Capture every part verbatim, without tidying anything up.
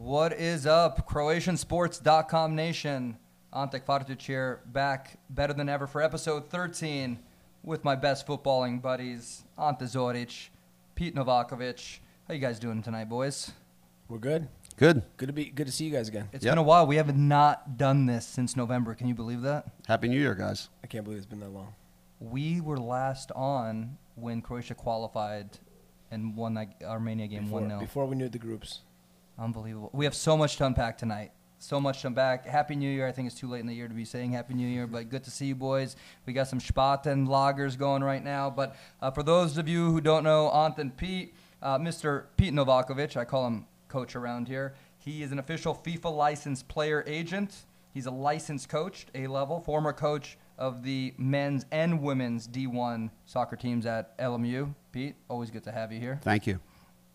What is up, Croatian Sports dot com nation? Ante Kvartić here, back better than ever for episode thirteen with my best footballing buddies, Ante Zoric, Pete Novakovic. How you guys doing tonight, boys? We're good. Good. Good to be good to see you guys again. It's Yep. been a while. We have not done this since November. Can you believe that? Happy New Year, guys. I can't believe it's been that long. We were last on when Croatia qualified and won that Armenia game Before, one nil. before we knew the groups. Unbelievable. We have so much to unpack tonight. So much to unpack. Happy New Year. I think it's too late in the year to be saying Happy New Year, but good to see you boys. We got some Spaten lagers going right now. But uh, for those of you who don't know Ante and Pete, uh, Mister Pete Novakovic, I call him coach around here. He is an official FIFA licensed player agent. He's a licensed coach, A-level, former coach of the men's and women's D one soccer teams at L M U. Pete, always good to have you here. Thank you.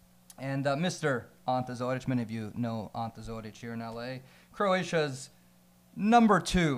And uh, Mister Ante Zoric, many of you know Ante Zoric here in L A. Croatia's number two.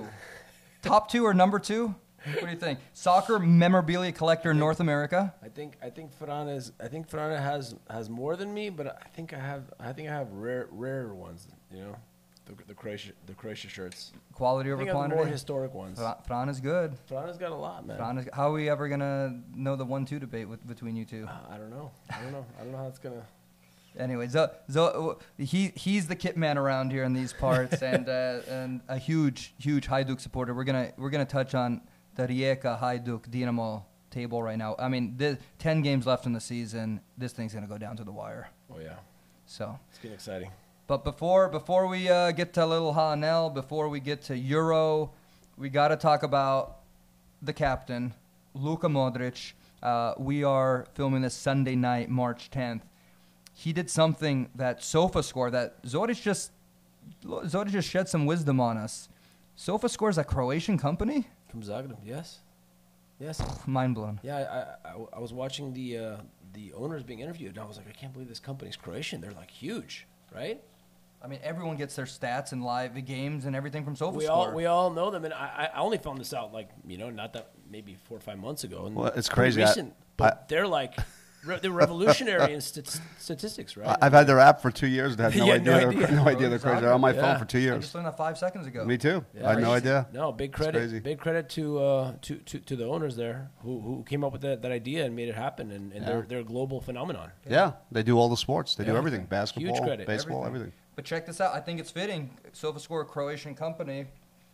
Top two or number two? What do you think? Soccer memorabilia collector in North America. I think I think Frana is I think Frana has has more than me, but I think I have I think I have rare rarer ones. You know, the the Croatia the Croatia shirts. Quality I over think I have the quantity. more historic ones. Fra- Fran is good. Frana's got a lot, man. Fran is, how are we ever going to know the one two debate with, between you two? Uh, I don't know. I don't know. I don't know how it's gonna. Anyway, Zo, Zo, he he's the kit man around here in these parts, and uh, and a huge huge Hajduk supporter. We're gonna we're gonna touch on the Rijeka Hajduk Dinamo table right now. I mean, the ten games left in the season. This thing's gonna go down to the wire. Oh yeah, So, it's getting exciting. but before before we uh, get to Little Hanel, before we get to Euro, we got to talk about the captain, Luka Modric. Uh, we are filming this Sunday night, March tenth. He did something that SofaScore, that Zoric just, Zoric just shed some wisdom on us. SofaScore is a Croatian company? From Zagreb, yes, yes. Mind blown. Yeah, I, I, I was watching the uh, the owners being interviewed, and I was like, I can't believe this company's Croatian. They're like huge, right? I mean, everyone gets their stats and live games and everything from SofaScore. We all we all know them, and I, I only found this out like you know not that maybe four or five months ago. And Well, it's pretty crazy. I- recent, but I- they're like re- they're revolutionary in stat- statistics, right? I've had their app for two years and had no Yeah, idea. no they're, idea. no idea they're crazy. They're on my Yeah. phone for two I years. just learned that five seconds ago. Me too. Yeah, I had no crazy. idea. No, big crazy. credit, big credit to, uh, to to to the owners there who, who came up with that, that idea and made it happen, and, and Yeah. they're they're a global phenomenon. Yeah, they do all the sports. They do Yeah. everything. Basketball, credit. baseball, Everything. everything. But check this out. I think it's fitting. SofaScore, a Croatian company.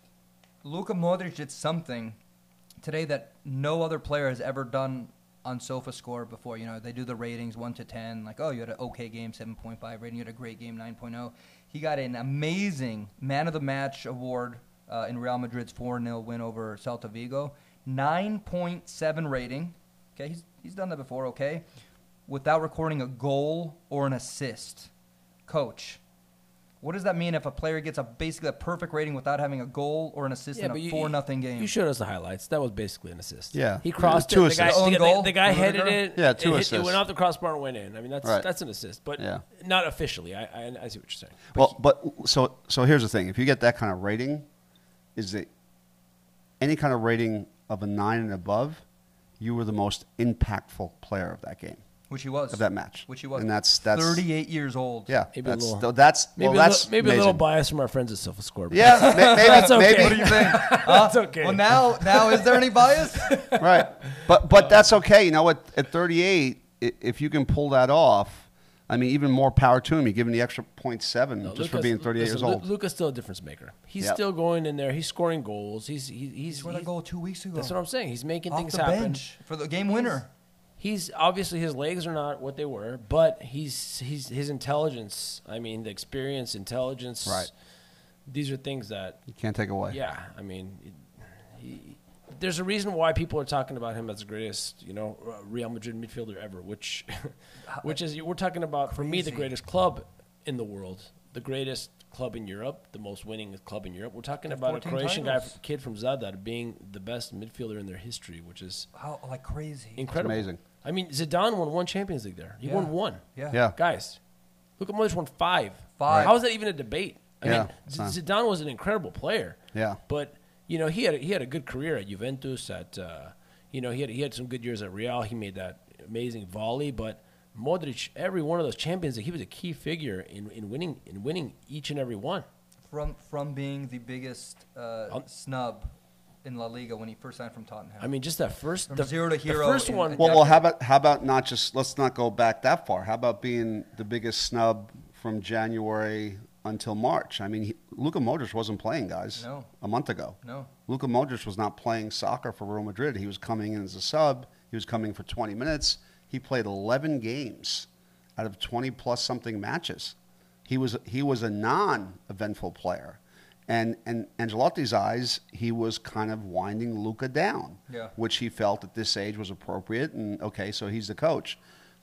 Luka Modric did something today that no other player has ever done on SofaScore before. You know, they do the ratings one to ten. Like, oh, you had an okay game, seven point five rating. You had a great game, nine point oh. He got an amazing Man of the Match award uh, in Real Madrid's four nil win over Celta Vigo. nine point seven rating. Okay, he's, he's done that before, okay? Without recording a goal or an assist. Coach, what does that mean if a player gets a basically a perfect rating without having a goal or an assist in a four nothing game? You showed us the highlights. That was basically an assist. Yeah. he crossed Two it. The guy, assists. the, Own guy- goal? the guy Rudiger? headed it. Yeah, it two hit- It assists. went off the crossbar and went in. I mean, that's Right. that's an assist, but Yeah. not officially. I, I I see what you're saying. Well, but so so here's the thing: if you get that kind of rating, is that any kind of rating of a nine and above, you were the most impactful player of that game, Which he was. of that match. Which he was. and that's that's thirty-eight years old. Yeah, Maybe a that's little- that's Maybe well, a that's little, maybe a amazing. little bias from our friends at SofaScore. but- Yeah, ma- maybe, That's okay. maybe. What do you think? Huh? That's okay. Well, now, now is there any bias? Right, but but that's okay. You know what? At thirty-eight, i- if you can pull that off, I mean, even more power to him. You give him the extra point seven No, just for Lucas- being thirty-eight listen, years old. Lu- Luka's still a difference maker. He's Yep. still going in there. He's scoring goals. He's he, he's, He scored a he's- goal two weeks ago. That's what I'm saying. He's making Off things the happen. bench for the game winner. He's obviously his legs are not what they were, but he's he's his intelligence. I mean, the experience, intelligence. Right. These are things that, You can't take away. yeah. I mean, it, he, there's a reason why people are talking about him as the greatest, you know, uh, Real Madrid midfielder ever. Which, which is we're talking about for me the Crazy. greatest club in the world, the greatest club in Europe, the most winning club in Europe. We're talking about a fourteen Croatian guy, titles. kid from Zadar, being the best midfielder in their history, which is How like crazy. incredible. amazing. I mean, Zidane won one Champions League there. He Yeah. won one. Yeah. Yeah. Guys, Luka Modric won five. Five. How is that even a debate? I Yeah, mean, it's Z- not. Zidane was an incredible player. Yeah. But you know, he had a, he had a good career at Juventus. At uh, you know, he had he had some good years at Real. He made that amazing volley, but Modric, every one of those champions, he was a key figure in, in winning in winning each and every one. From from being the biggest uh, Um, snub in La Liga when he first signed from Tottenham. I mean, just that first From the, zero to the hero first in- one. Well, well, how about how about not just let's not go back that far. How about being the biggest snub from January until March? I mean, he, Luka Modric wasn't playing, guys. No. A month ago. no. Luka Modric was not playing soccer for Real Madrid. He was coming in as a sub. He was coming for twenty minutes. He played eleven games out of twenty plus something matches. He was he was a non-eventful player. And in Ancelotti's eyes, he was kind of winding Luka down, Yeah. which he felt at this age was appropriate. And okay, so he's the coach.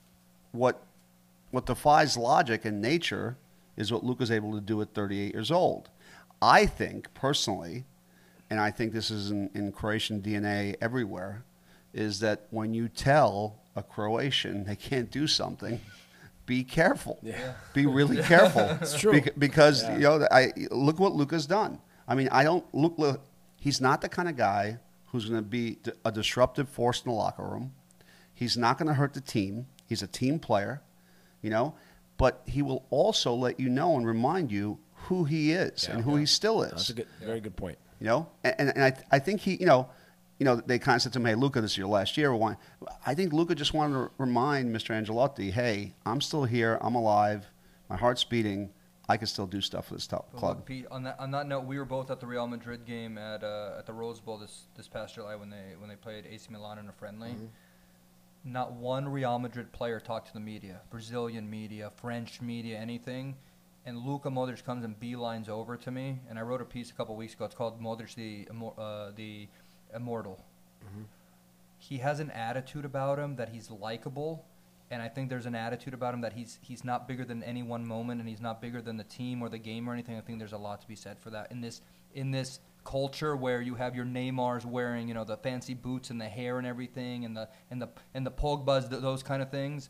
What what defies logic and nature is what Luka's able to do at thirty-eight years old. I think personally, and I think this is in, in Croatian D N A everywhere, is that when you tell a Croatian they can't do something, be careful. Yeah. Be really careful. It's true. Bec- because Yeah. you know, I look what Luka's done. I mean, I don't look. look he's not the kind of guy who's going to be d- a disruptive force in the locker room. He's not going to hurt the team. He's a team player, you know. But he will also let you know and remind you who he is Yeah. and who he still is. That's a good, very good point. You know, and, and, and I, I think he, you know, you know, they kind of said to him, "Hey, Luka, this is your last year." Why? I think Luka just wanted to remind Mister Ancelotti, "Hey, I'm still here. I'm alive. My heart's beating. I can still do stuff for this top But club." look, Pete, on that on that note, we were both at the Real Madrid game at uh, at the Rose Bowl this this past July when they when they played A C Milan in a friendly. Mm-hmm. Not one Real Madrid player talked to the media, Brazilian media, French media, anything. And Luka Modric comes and beelines over to me, and I wrote a piece a couple weeks ago. It's called Modric the Immor- uh, the Immortal. Mm-hmm. He has an attitude about him that he's likable, and I think there's an attitude about him that he's he's not bigger than any one moment, and he's not bigger than the team or the game or anything. I think there's a lot to be said for that in this in this culture where you have your Neymars wearing, you know, the fancy boots and the hair and everything, and the and the and the Pogba's, th- those kind of things.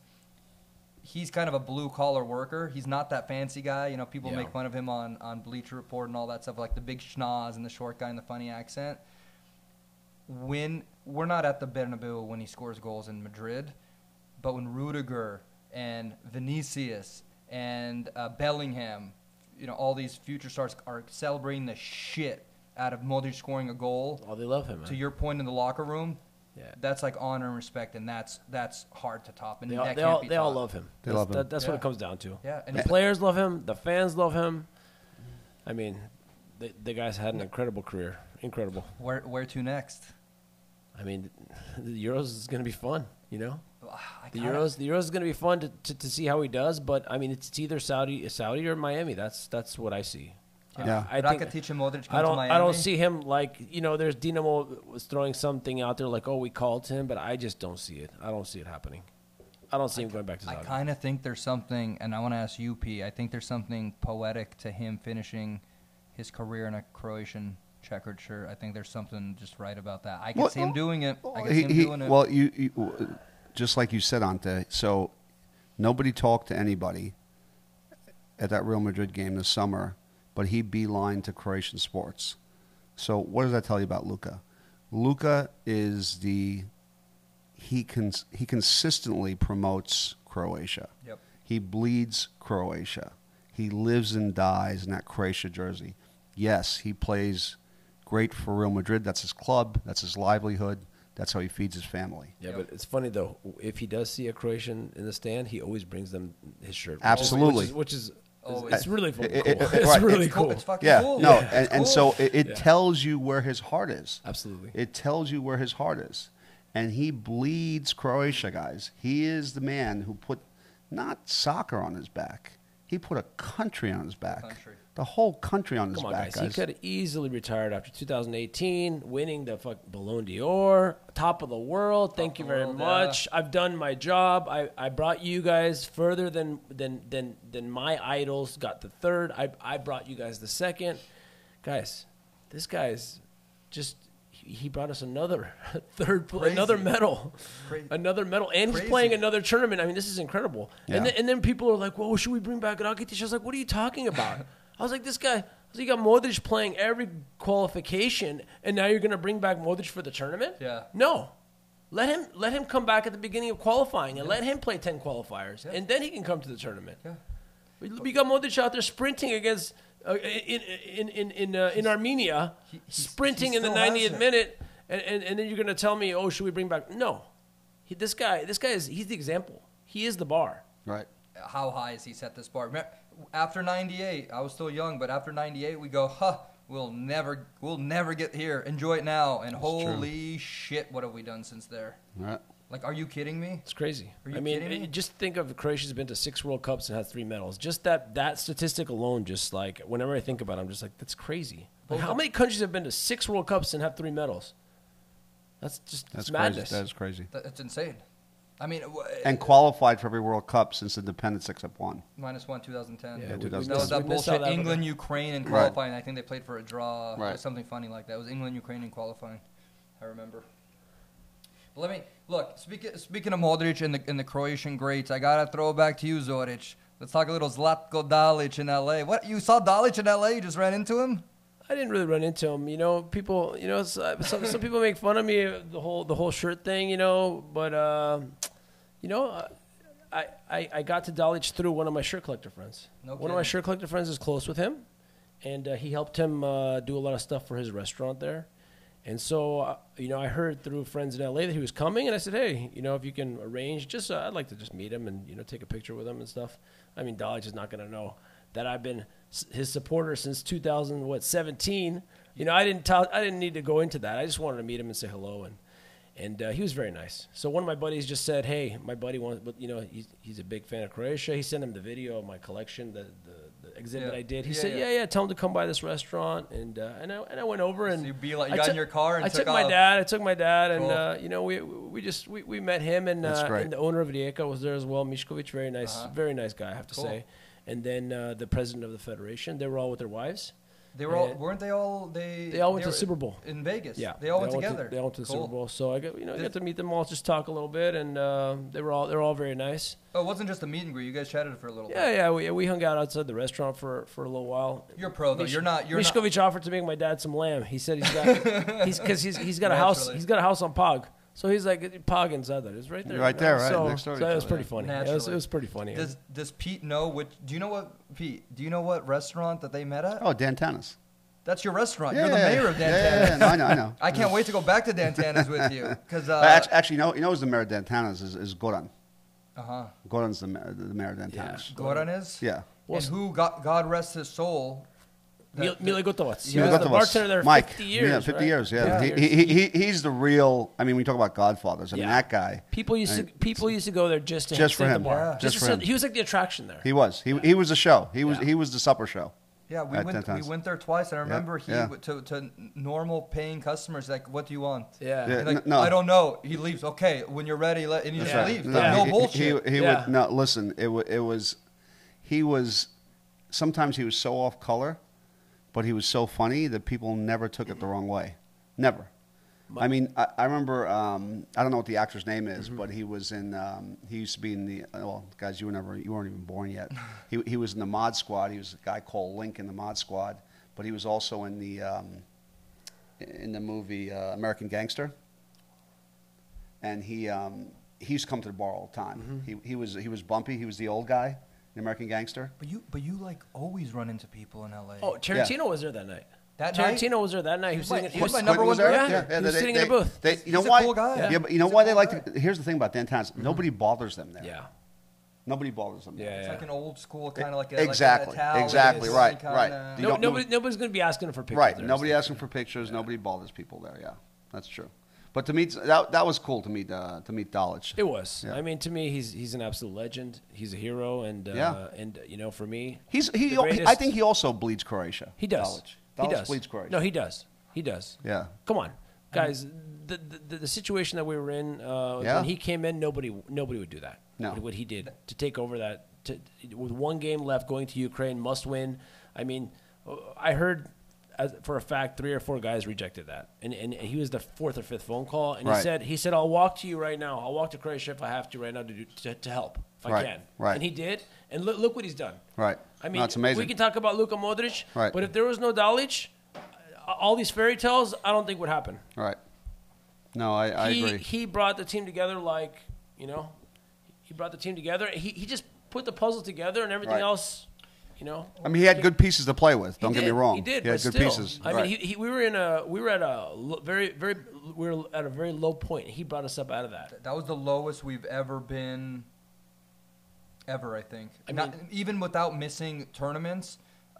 He's kind of a blue collar worker. He's not that fancy guy. You know, people Yeah. make fun of him on, on Bleacher Report and all that stuff, like the big schnoz and the short guy and the funny accent. When we're not at the Bernabeu when he scores goals in Madrid, but when Rudiger and Vinicius and uh, Bellingham, you know, all these future stars are celebrating the shit out of Modric scoring a goal. Oh, they love him, man. To your point in the locker room, Yeah. that's like honor and respect, and that's that's hard to top. And They that all, can't they all, be they all topped. love him. They that's love him. That, that's what Yeah. it comes down to. Yeah, and The he- players love him. The fans love him. I mean, the, the guy's had an incredible career. Incredible. Where where to next? I mean, the Euros is going to be fun, you know? I The kinda- Euros, the Euros is going to be fun to, to, to see how he does, but I mean, it's, it's either Saudi, Saudi or Miami. That's that's what I see. Yeah. I think Rakitic and Modric come I to don't Miami. I don't see him like, you know, there's Dinamo was throwing something out there like, oh, we called him, but I just don't see it. I don't see it happening. I don't see him going back to I Saudi. kind of think there's something, and I want to ask you, P. I think there's something poetic to him finishing his career in a Croatian checkered shirt. I think there's something just right about that. I can Well, see him doing it. I can He- see him he- doing it. Well, you, you, just like you said, Ante. So nobody talked to anybody at that Real Madrid game this summer, but he beelined to Croatian sports. So what does that tell you about Luka? Luka is the he cons- he consistently promotes Croatia. Yep. He bleeds Croatia. He lives and dies in that Croatia jersey. Yes, he plays great for Real Madrid. That's his club. That's his livelihood. That's how he feeds his family. Yeah, Yep. but it's funny though. If he does see a Croatian in the stand, he always brings them his shirt. which is- Absolutely. which is, which is Oh, it's, it's really fucking it- cool. it- it- it's right. really It's cool. cool. It's fucking Yeah, cool. no, Yeah, and, it's and cool. so it, it Yeah. tells you where his heart is. Absolutely. It tells you where his heart is. And he bleeds Croatia, guys. He is the man who put not soccer on his back. He put a country on his back. country. The whole country on his Come on, back, guys. He could have easily retired after two thousand eighteen, winning the fuck Ballon d'Or, top of the world. Thank Top you of the very world, much. I've done my job. I, I brought you guys further than than than than my idols got the third. I I brought you guys the second. Guys, this guy's just he he brought us another third pl- Crazy. another medal. Cra- Another medal, and Crazy. he's playing another tournament. I mean, this is incredible. Yeah. And, then, and then people are like, well, should we bring back Rakitic? I was like, what are you talking about? I was like, this guy, I was like, you got Modric playing every qualification, and now you're going to bring back Modric for the tournament? Yeah. No. Let him let him come back at the beginning of qualifying and let him play ten qualifiers, Yeah. and then he can come to the tournament. Yeah. We, we got Modric out there sprinting against uh, in in in in, uh, in Armenia, he- he's- sprinting he in the still has ninetieth it. minute, and, and, and then you're gonna tell me, oh, should we bring back? No, he, this guy this guy is he's the example. He is the bar. Right. How high has he set this bar? Remember, after ninety-eight, I was still young, but after ninety-eight, we go, huh, we'll never, we'll never get here. Enjoy it now. And That's holy shit, what have we done since there? Right. Like, are you kidding me? It's crazy. Are you I mean, kidding me? it- just think of Croatia's been to six World Cups and has three medals. Just that that statistic alone, just like whenever I think about it, I'm just like, that's crazy. Like, Both how of- many countries have been to six World Cups and have three medals? That's just That's it's crazy. madness. That's crazy. That, it's insane. I mean, w- And qualified for every World Cup since independence except one. minus one, twenty ten. Yeah, Yeah, we- we two thousand ten. That was missed- that we missed bullshit out that England, one. Ukraine in Right. qualifying. I think they played for a draw Right. or something funny like that. It was England, Ukraine in qualifying. I remember. But let me look. Speaking speaking of Modric and the and the Croatian greats, I gotta throw it back to you, Zoric. Let's talk a little Zlatko Dalic in L A. What, you saw Dalic in L A? You just ran into him? I didn't really run into him. You know, people. You know, s- uh, some some people make fun of me uh, the whole the whole shirt thing. You know, but uh, you know, uh, I, I I got to Dalic through one of my shirt collector friends. No one of my kidding. shirt collector friends is close with him, and uh, he helped him uh, do a lot of stuff for his restaurant there. And so, uh, you know, I heard through friends in L A that he was coming, and I said, hey, you know, if you can arrange, just uh, I'd like to just meet him and, you know, take a picture with him and stuff. I mean, Dalic is not going to know that I've been s- his supporter since two thousand, what, seventeen. You know, I didn't tell, I didn't need to go into that. I just wanted to meet him and say hello, and and uh, he was very nice. So one of my buddies just said, hey, my buddy wants, but you know, he's he's a big fan of Croatia. He sent him the video of my collection, the the, the exhibit Yeah. I did. He Yeah, said, yeah. yeah, yeah, tell him to come by this restaurant, and uh, and I and I went over and So you be like, you I got in took- your car and I took took my off. dad. I took my dad, and Cool. uh, you know, we we just we, we met him, and, That's uh, great. and the owner of Rijeka was there as well. Mishkovic, very nice, Uh-huh. very nice guy, I have to Cool. say. And then uh, the president of the federation. They were all with their wives. They were all, And- weren't they all? They They all went to were the Super Bowl. in Vegas. Yeah, they all went to- together. they all went to the Cool. Super Bowl. So I got you know I Did- got to meet them all, just talk a little bit, and uh, they were all they were all very nice. Oh, it wasn't just a meet and greet. You guys chatted for a little Yeah, bit. yeah, we, we hung out outside the restaurant for, for a little while. You're pro though. Mish- You're not. You're not. Mishkovic offered to make my dad some lamb. He said he's got he's because he's he's got a house Naturally. he's got a house on Pog. So he's like Pog inside that. It's right there. Right you know? there, right So, next door to so each it was other, pretty yeah. funny. Yeah, it, was, it Naturally. was pretty funny. Does Does Pete know which? Do you know what Pete? Do you know what restaurant that they met at? Oh, Dan Tanis. That's your restaurant. Yeah, You're the yeah, mayor of yeah, Dantana. yeah, yeah, no, I know, I know. I can't wait to go back to Dantana's with you because. Uh actually, actually, you know, you know who's the mayor of Dantanas is, is Goran. huh. Goran's the mayor, the mayor of Dantanas. Goran is. Yeah. And who got God rest his soul. Mil- that- Mile Gotovac. He Yeah. was the Gotovac. bartender there Mike. fifty years. Yeah, fifty right? years. Yeah, Yeah. He, he, he, he's the real. I mean, we talk about Godfathers. I mean, Yeah. that guy. People used to Right. people used to go there just to Just sit for at him. the bar. Yeah. Just, Just to for sit- him. He was like the attraction there. He was. He, he was the show. He was. Yeah. He was the supper show. Yeah, we at went. Dantana's. We went there twice, and I remember he yeah. w- to to normal paying customers like, "What do you want?" Yeah. Yeah. He's like, N- no. I don't know. He leaves. Okay, when you're ready, let, and he just Yeah. leaves. No, Like, no he, bullshit. He, he Yeah. would no listen. It wa- it was. He was. Sometimes he was so off color, but he was so funny that people never took it the wrong way. Never. I mean, I, I remember. Um, I don't know what the actor's name is, Mm-hmm. but he was in. Um, he used to be in the. Well, guys, you were never. You weren't even born yet. He he was in the Mod Squad. He was a guy called Link in the Mod Squad, but he was also in the. Um, in the movie uh, American Gangster. And he um, he used to come to the bar all the time. Mm-hmm. He he was he was bumpy. He was the old guy in American Gangster. But you, but you like always run into people in L A. Oh, Tarantino was there that night. That night? Tarantino was there that night. He was He's sitting. my- He he's was, my Quentin number was one there? Yeah, yeah, he was they- sitting in they- a booth. they- He's- you know he's a why? cool guy. Yeah, Yeah. but you know He's a why they cool like guy. to. Here's the thing about Dan Towns. Nobody bothers them there. yeah. Nobody bothers them. there. Yeah, It's yeah. like an old school kind of like a, Exactly, like an Italian exactly, right, kinda- right. You No, don't- nobody, nobody's going to be asking him for pictures. Right. there. Nobody asking for pictures. Nobody bothers people there. Yeah, that's true. But to meet that that was cool to meet uh, to meet Dalic. It was. Yeah. I mean, to me, he's he's an absolute legend. He's a hero, and uh, Yeah. and uh, you know, for me, He's he. the I greatest- think he also bleeds Croatia. he does. Dalic. He Dalic does. bleeds Croatia. No, he does. He does. Yeah. Come on, guys. The the, the situation that we were in uh, Yeah. when he came in, nobody nobody would do that. No. What, what he did to take over that to, with one game left, going to Ukraine, must win. I mean, uh, I heard. As, for a fact, three or four guys rejected that, and, and he was the fourth or fifth phone call, and Right. he said, "He said I'll walk to you right now. I'll walk to Croatia if I have to right now to do, to, to help if I Right, can." right. And he did, and look, look what he's done. Right. I No, mean, it's amazing. we can talk about Luka Modric, Right. but if there was no Dalic, uh, all these fairy tales, I don't think would happen. Right. No, I, I he, agree. He brought the team together like, you know, he brought the team together. He he just put the puzzle together and everything Right. else, you know. I mean, he had good pieces to play with. Don't He get did, me wrong. He did, He had but good still, pieces. I Right. mean, he, he, we were in a we were at a lo- very very we were at a very low point. He brought us up out of that. That was the lowest we've ever been, ever. I think. I Not, mean- even without missing tournaments.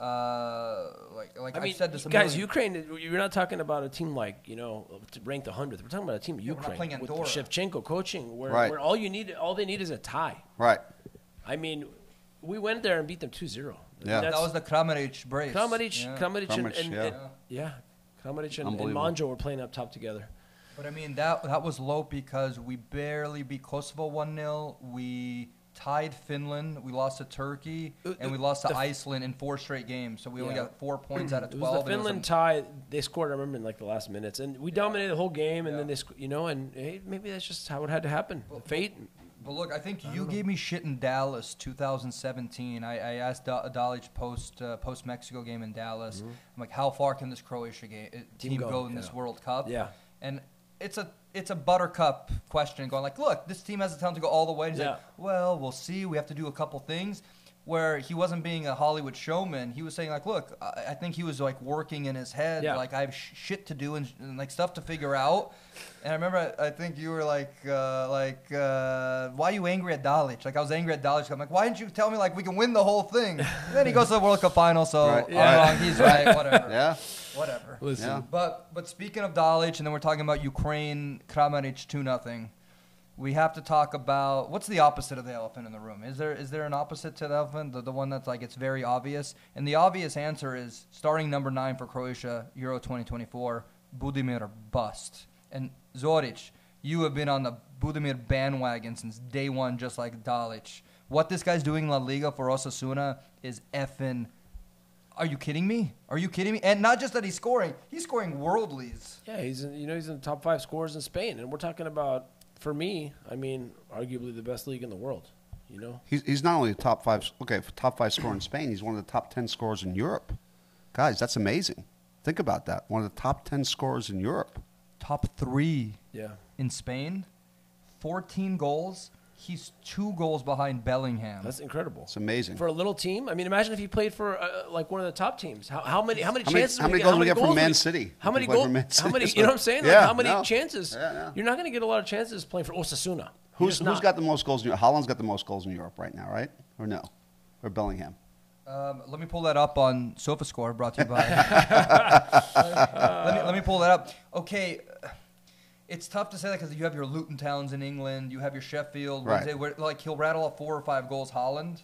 Uh, like like I mean, I've said this a guys, million- Ukraine. You're not talking about a team like you know ranked one hundredth. We're talking about a team of Yeah, we're not Ukraine playing with Andorra. Shevchenko coaching, where, Right. where all you need, all they need is a tie. Right. I mean, we went there and beat them two zero. Yeah. That was the Kramaric brace. Kramaric, Yeah. Kramaric, and, Kramaric, and, yeah. and yeah, Kramaric and, and Unbelievable. Manjo were playing up top together. But I mean that that was low because we barely beat Kosovo one nil. We tied Finland. We lost to Turkey, Uh, and we lost to the- Iceland in four straight games. So we only Yeah. got four points out of It twelve. was the and it was Finland a- tie. They scored, I remember, in like the last minutes, and we dominated the whole game. And Yeah. then they, sc- you know, and hey, maybe that's just how it had to happen. The fate. But look, I think you gave me shit in Dallas, two thousand seventeen. I, I asked Da- Dalic post uh, post Mexico game in Dallas. I'm like, how far can this Croatia game, uh, team, go, go, in this yeah. World Cup? Yeah. And it's a it's a buttercup question, going like, look, this team has the talent to go all the way. And he's Yeah. like, well, we'll see. We have to do a couple things. Where he wasn't being a Hollywood showman, he was saying like, "Look, I, I think he was like working in his head, Yeah. like I have sh- shit to do and, and like stuff to figure out." And I remember, I, I think you were like, uh, "Like, uh, why are you angry at Dalic?" Like I was angry at Dalic. I'm like, "Why didn't you tell me like we can win the whole thing?" And then he goes to the World Cup final, so Right. I'm Yeah. wrong. He's right. Whatever. Yeah. Whatever. Listen, Yeah. But but speaking of Dalic, and then we're talking about Ukraine, Kramaric two nothing. We have to talk about what's the opposite of the elephant in the room. Is there is there an opposite to the elephant? The, the one that's like it's very obvious. And the obvious answer is starting number nine for Croatia, Euro twenty twenty-four, Budimir bust. And Zoric, you have been on the Budimir bandwagon since day one, just like Dalic. What this guy's doing in La Liga for Osasuna is effing. Are you kidding me? Are you kidding me? And not just that he's scoring, he's scoring worldlies. yeah, he's in, you know he's in the top five scorers in Spain, and we're talking about, for me, I mean, arguably the best league in the world. You know, He's, he's not only a top five, okay, top five scorer in Spain, he's one of the top ten scorers in Europe. Guys, that's amazing. Think about that. One of the top ten scorers in Europe. Top three yeah. in Spain, fourteen goals. He's two goals behind Bellingham. That's incredible. It's amazing. For a little team, I mean, imagine if he played for uh, like one of the top teams. How, how many how many How many- chances? how would many he goals would he get from would Man he- City How if many he played for goals? Man How City? many? You know what I'm saying? Like, Yeah, how many no. chances? Yeah, no. You're not going to get a lot of chances playing for Osasuna. You're Who's, just who's not. got the most goals in Europe? Holland's got the most goals in Europe right now, right? Or no? Or Bellingham? Um, let me pull that up on SofaScore, brought to you by. let, me, let me pull that up. Okay, it's tough to say that because you have your Luton Towns in England, you have your Sheffield, Right. Wednesday, where like he'll rattle off four or five goals. Holland.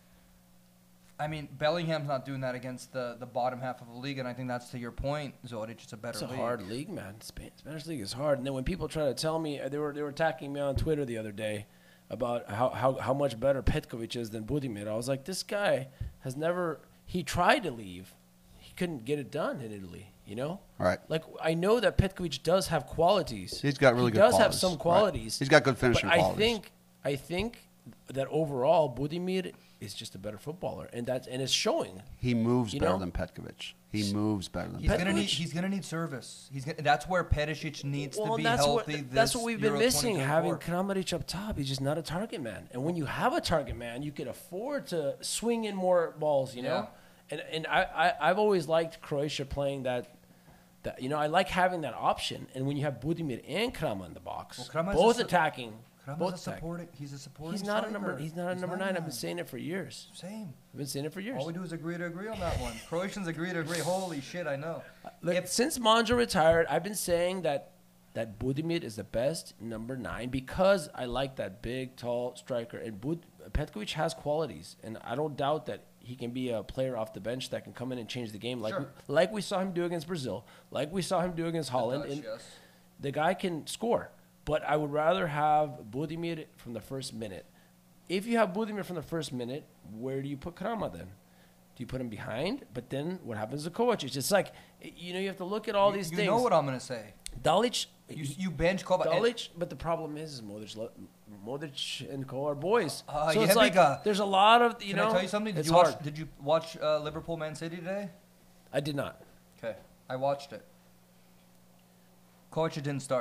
I mean, Bellingham's not doing that against the, the bottom half of the league, and I think that's to your point, Zoric. It's a better It's a league. hard league, man. Spain, Spanish league is hard. And then when people try to tell me, they were they were attacking me on Twitter the other day about how, how, how much better Petkovic is than Budimir. I was like, this guy has never. He tried to leave, he couldn't get it done in Italy. You know, Right. Like I know that Petkovic does have qualities. He's got really he good does have qualities. some Right. qualities. He's got good finishing but I qualities. think I think that overall Budimir is just a better footballer, and that's and it's showing. He moves You better know? than Petkovic. He moves better than He's Petkovic. gonna need. Petkovic- He's gonna need service. He's gonna, that's where Perisic needs Well, to be that's healthy. what that's this what we've been Euro missing. Having twenty twenty-four. Kramaric up top, he's just not a target man. And when you have a target man, you can afford to swing in more balls. You know, Yeah. and and I, I I've always liked Croatia playing that. That, you know, I like having that option. And when you have Budimir and Krama in the box, Well, Krama's both a su- attacking, Krama's both a attacking. supporting. He's a supporting. He's not a striker. number. He's not a number not nine. I've been that. saying it for years. Same. I've been saying it for years. All we do is agree to agree on that one. Croatians agree to agree. Holy shit, I know. Look, If- since Manjo retired, I've been saying that that Budimir is the best number nine because I like that big, tall striker. And Bud, Petkovic has qualities, and I don't doubt that he can be a player off the bench that can come in and change the game, like Sure. we, like we saw him do against Brazil, like we saw him do against Holland. Dutch, and yes. the guy can score, but I would rather have Budimir from the first minute. If you have Budimir from the first minute, where do you put Krama then? Do you put him behind? But then what happens to Kovac? It's just like, you know, you have to look at all you, these you things. know what I'm gonna say. Dalic, You, you bench Kovac. and- Dalic, but the problem is, is Modric, lo- Modric and Ko are boys. Uh, so yeah, it's like, big, uh, there's a lot of, you Can know. I tell you something? Did it's you watch? hard. Did you watch uh, Liverpool Man City today? I did not. Okay, I watched it. Kovac didn't start.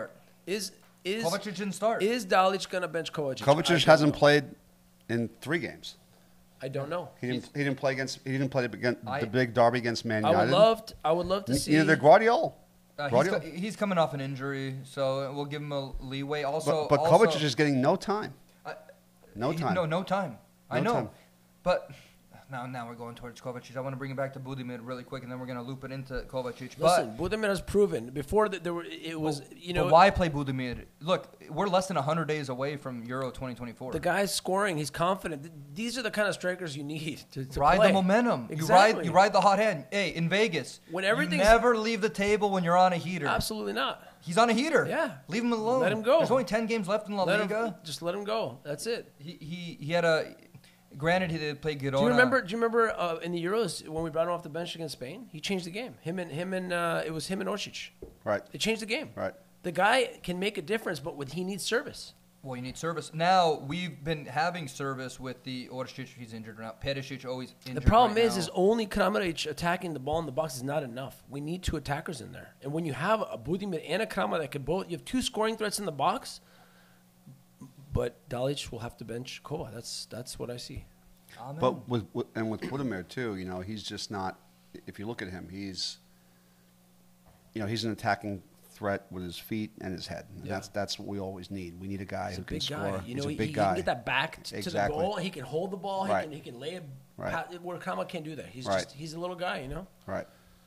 Is is Kovacic didn't start. is Dalic gonna bench Kovacic? I Kovacic don't hasn't know. played in three games. I don't know. He didn't. He didn't play against. He didn't play against I- the big derby against Man I United. would love. To, I would love to see. Neither Guardiola. Uh, he's, Guardiola. co- he's coming off an injury, so we'll give him a leeway. Also, but but also, Kovacic is getting no time. uh, No he- time. No, no time. I No know, time. but now now we're going towards Kovacic. I want to bring it back to Budimir really quick, and then we're going to loop it into Kovacic. Listen, but Budimir has proven before that there were. It was you know but why play Budimir? Look, we're less than one hundred days away from Euro twenty twenty-four. the guy's scoring. He's confident. Th- These are the kind of strikers you need to, to Ride play. the momentum. You Exactly. ride you ride the hot hand. Hey, in Vegas, When you everything's- never leave the table when you're on a heater. Absolutely not. He's on a heater. Yeah. Leave him alone. Let him go. There's only ten games left in La Let him, Liga. just let him go. That's it. He, he he had a. Granted, he did play Girona. Do you remember? Do you remember uh, in the Euros when we brought him off the bench against Spain? He changed the game. Him and him and uh, it was him and Orsic. Right. It changed the game. Right. The guy can make a difference, but with he needs service. Well, you need service. Now, we've been having service with the Orsic. He's injured now. Perisic always injured The problem right is, now. is only Kramaric attacking the ball in the box is not enough. We need two attackers in there, and when you have a Budimir and a Kramer that can both, you have two scoring threats in the box. But Dalic will have to bench Kova. That's that's what I see. Amen. But with, with and with Budimir too, you know, he's just not. If you look at him, he's, you know, he's an attacking threat with his feet and his head. And Yeah. That's that's what we always need. We need a guy He's who a can big score. guy. You he's know, a he, big he guy. can get that back t- to the Exactly. goal. He can hold the ball. Right. He can he can lay a Right. pa- where Kramer can't do that. He's Right. just he's a little guy, you know. Right.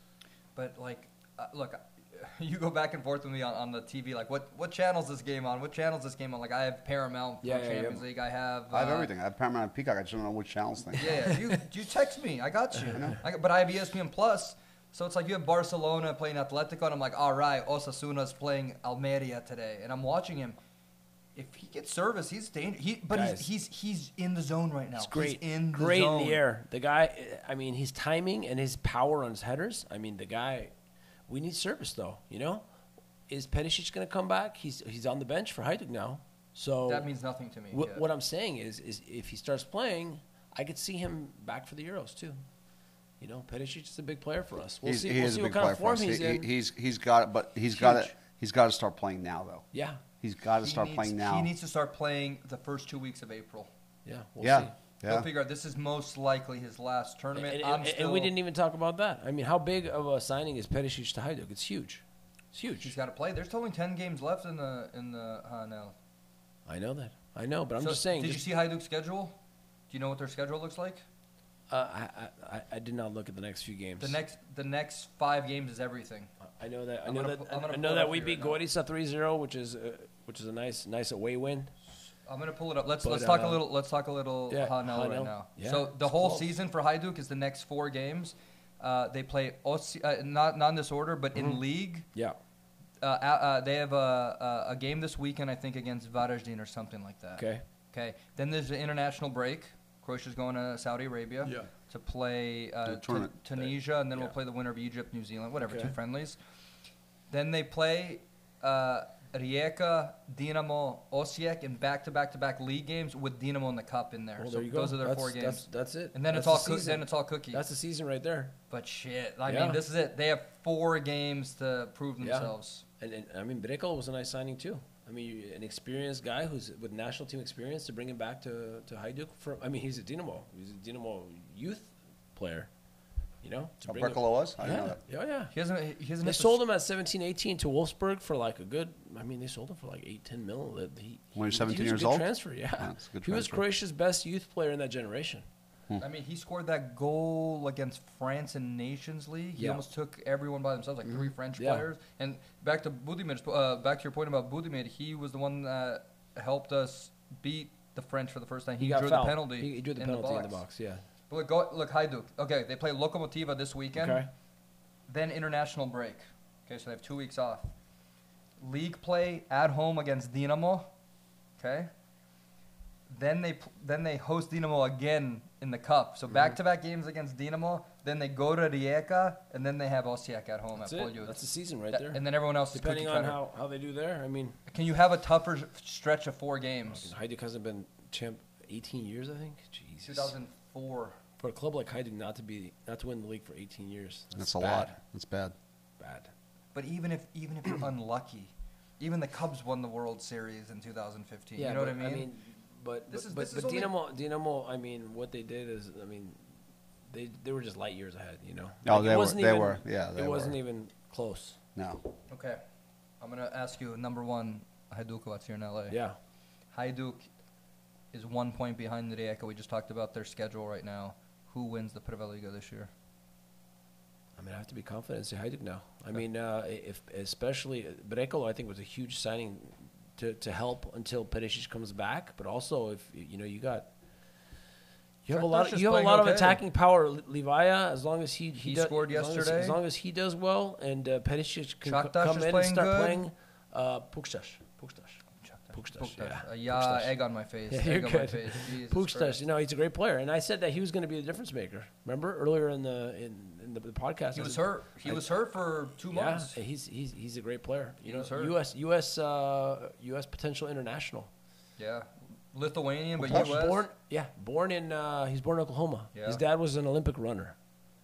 But like, uh, look, you go back and forth with me on, on the T V. Like, what what channel's this game on? What channel's this game on? Like, I have Paramount for Yeah, yeah, Champions yeah. League. I have. I have uh, everything. I have Paramount and Peacock. I just don't know which channels thing. Yeah, yeah. You you text me. I got you. I got, but I have E S P N Plus. So it's like you have Barcelona playing Atletico, and I'm like, all right, Osasuna's playing Almeria today, and I'm watching him. If he gets service, he's dangerous. He, but Guys. he's he's he's in the zone right now. He's great. He's in the great zone. in the air. The guy, I mean, his timing and his power on his headers. I mean, the guy. We need service though. You know, is Perisic going to come back? He's he's on the bench for Hajduk now. So That means nothing to me. What, yeah. what I'm saying is, is if he starts playing, I could see him back for the Euros too. You know, Perisic is a big player for us. We'll he's, see. he we'll is see a what big kind player of for form us. he's He- in. he's he's got it, but he's got Huge. to he's got to start playing now though. yeah, He's got to He start needs- playing now. He needs to start playing the first two weeks of April. yeah, we'll yeah. see. He'll Yeah. figure out this is most likely his last tournament. And, I'm and- still, and we didn't even talk about that. I mean, how big of a signing is Perisic to Hajduk? It's huge. It's huge. He's got to play. There's only ten games left in the in the H N L. I know that. I know, but I'm So, just saying. Did just- you see Hajduk's schedule? Do you know what their schedule looks like? Uh, I, I I did not look at the next few games. The next the next five games is everything. I know that I I'm know gonna that pu- I'm gonna I pull know it that up we for you beat right now. Gorica three zero, which is uh, which is a nice nice away win. I'm gonna pull it up. Let's But, let's talk a uh, little. Let's talk a little yeah, H N L H N right L. now. Yeah, so the it's whole close. season for Hajduk is the next four games. Uh, they play Ossi- uh, not not in this order, but Mm-hmm. in league. Yeah. Uh, uh, uh, they have a, a a game this weekend, I think, against Varaždin or something like that. Okay. Okay. Then there's the international break. Croatia's going to Saudi Arabia Yeah. to play uh, The Tu- tournament. Tunisia, and then Yeah. we'll play the winner of Egypt, New Zealand, whatever, Okay. two friendlies. Then they play uh, Rijeka, Dinamo, Osijek in back-to-back-to-back league games with Dinamo in the cup in there. Well, so there you go. those are their that's, four games. That's, that's it. and then That's it's all the coo- season. then it's all cookie. That's the season right there. but shit, I Yeah. mean, this is it. They have four games to prove Yeah. themselves. And, and I mean, Brekel was a nice signing too. I mean, you- an experienced guy who's with national team experience to bring him back to to Hajduk. For I mean, he's a Dinamo. He's a Dinamo youth player. You know, to How bring him- Berkelo was? I didn't know Yeah, that. yeah, yeah. He hasn't. He hasn't. They hit the sold him at seventeen, eighteen to Wolfsburg for like a good. I mean, they sold him for like eight, ten mil. That He, When he was he seventeen was a years good old? Transfer, yeah. Yeah, it's a good he was transfer. Croatia's best youth player in that generation. I mean, he scored that goal against France in Nations League. He Yeah. almost took everyone by themselves, like three French Yeah. players. And back to Budimir's, uh, back to your point about Budimir, he was the one that helped us beat the French for the first time. He, He, got drew fouled. the penalty. He, he drew the in penalty the in box. the box. Yeah. But look, go, look, Hajduk. Okay, they play Lokomotiva this weekend. Okay. Then international break. Okay, so they have two weeks off. League play at home against Dinamo. Okay. Then they pl- then they host Dinamo again in the cup. So back to back games against Dinamo. Then they go to Rijeka, and then they have Osijek at home That's at it. Poljud. That's the season right That- there. And then everyone else Depending is on cookie cutter. how, how they do there, I mean, Can you have a tougher stretch of four games? Hajduk hasn't been champ eighteen years, I think. Jesus. two thousand four. For a club like Hajduk not to be not to win the league for eighteen years. That's a bad. lot. That's bad. Bad. But even if even if you're unlucky, even the Cubs won the World Series in two thousand fifteen. Yeah, you know but, what I mean? I mean, but This but, is- but, this is but only- Dynamo, Dynamo, I mean, what they did is, I mean, they they were just light years ahead. You know. Oh, Like, they it were- wasn't they even, were, yeah, they it wasn't were. even close. No. Okay, I'm gonna ask you number one. Hajduk Kovacs here in L A. Yeah. Hajduk is one point behind the Rijeka. We just talked about their schedule right now. Who wins the Prva Liga this year? I mean, I have to be confident and say Hajduk now. I mean, uh, if especially Brekalo, I think was a huge signing to, to help until Perisic comes back. But also, if you know, you got you have a lot. Shakhtar's Of, you have a playing lot of okay. attacking power. Livaya, as long as he He does- scored as long as- yesterday. As long as he does well, and uh, Perisic can co- Shakhtar come is in and playing start good. playing. Uh, Pukstas, Pukstas, Pukstas, Pukhtas. yeah. Uh, yeah, Pukhtas. egg on my face. Yeah, egg you're on my good. face. Jesus Pukstas, Christ. you know, he's a great player, and I said that he was going to be the difference maker. Remember earlier in the in, in the, the podcast, He I was said- hurt. He I- was hurt for two Yeah, months. he's he's he's a great player. You He know, was hurt. U S U S uh, U S potential international. Yeah, Lithuanian, but Well, U S. Born, yeah, born in uh, he's born in Oklahoma. Yeah. His dad was an Olympic runner,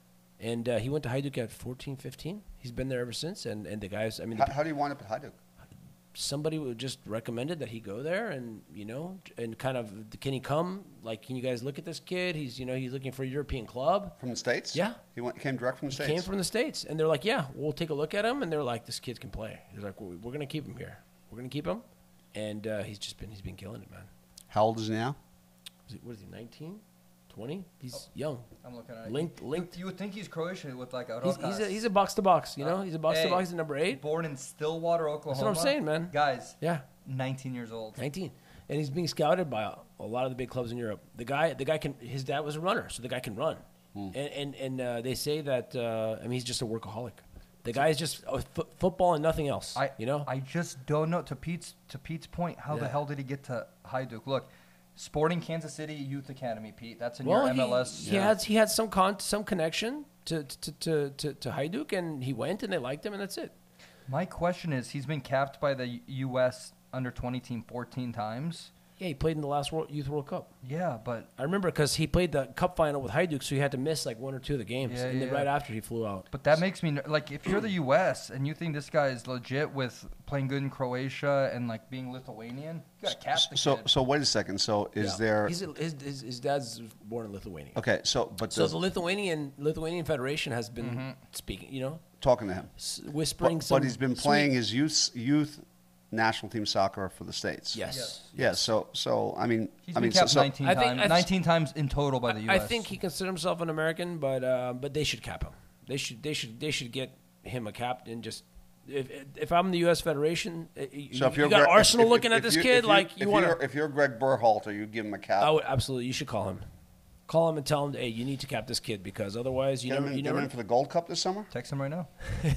and uh, he went to Hajduk at fourteen, fifteen. He's been there ever since, and, and the guys. I mean, How, the, how do you wind up at Hajduk? somebody would just recommended that he go there, and you know, and kind of can he come? Like, can you guys look at this kid? He's you know he's looking for a European club. From the States? Yeah. He went, came direct from the He States? came from the States, and they're like, yeah, we'll take a look at him, and they're like, this kid can play. They're like, well, we're gonna keep him here. We're gonna keep him, and uh, he's just been he's been killing it, man. How old is he now? Is he, what is he, nineteen, twenty? He's Oh. young. I'm looking at it. Linked- You- linked. You would think he's Croatian with like a He's, he's, a, he's a box to box, you know? Uh, He's a box to hey, box. He's number eight. Born in Stillwater, Oklahoma. I'm saying, man. Guys, Yeah, nineteen years old. nineteen, and he's being scouted by a, a lot of the big clubs in Europe. The guy, the guy can. His dad was a runner, so the guy can run. And and and uh, they say that. Uh, I mean, he's just a workaholic. The guy is just uh, f- football and nothing else. I you know. I just don't know. To Pete's to Pete's point, how the Yeah. hell did he get to Hajduk? Look, Sporting Kansas City Youth Academy, Pete. That's in well, your he, M L S. he had he had some con- some connection to to to to, to Hajduk, and he went, and they liked him, and that's it. My question is, he's been capped by the U S under twenty team fourteen times. Yeah, he played in the last World, Youth World Cup. Yeah, but I remember because he played the cup final with Hajduk, so he had to miss like one or two of the games, Yeah, and then yeah. right after he flew out. but that makes me ner- like if you're the U S and you think this guy is legit with playing good in Croatia and like being Lithuanian, you gotta cap the So, kid. so wait a second. So is Yeah. there... He's a, his, his his dad's born in Lithuania. Okay, so, but So does, the Lithuanian Lithuanian Federation has been speaking, you know, talking to him. s- whispering But, some. but he's been sweet- playing his youth youth national team soccer for the States. Yes. Yes. Yeah, so, so I mean... He's I been mean, so- capped so, nineteen I think- times. I th- nineteen times in total by the U I, S. I think he considers himself an American, but uh, but they should cap him. They should they should they should get him a captain. Just if if I'm the U S Federation, uh, you, So if you you're got Greg- Arsenal if- if- looking if at this you- kid if you- like if you want you're- to. If you're Greg Berhalter, you give him a cap. I would absolutely. You should call him. Call him and tell him, hey, you need to cap this kid because otherwise you Get him, never in, you get him never. in for the Gold Cup this summer? Text him right now.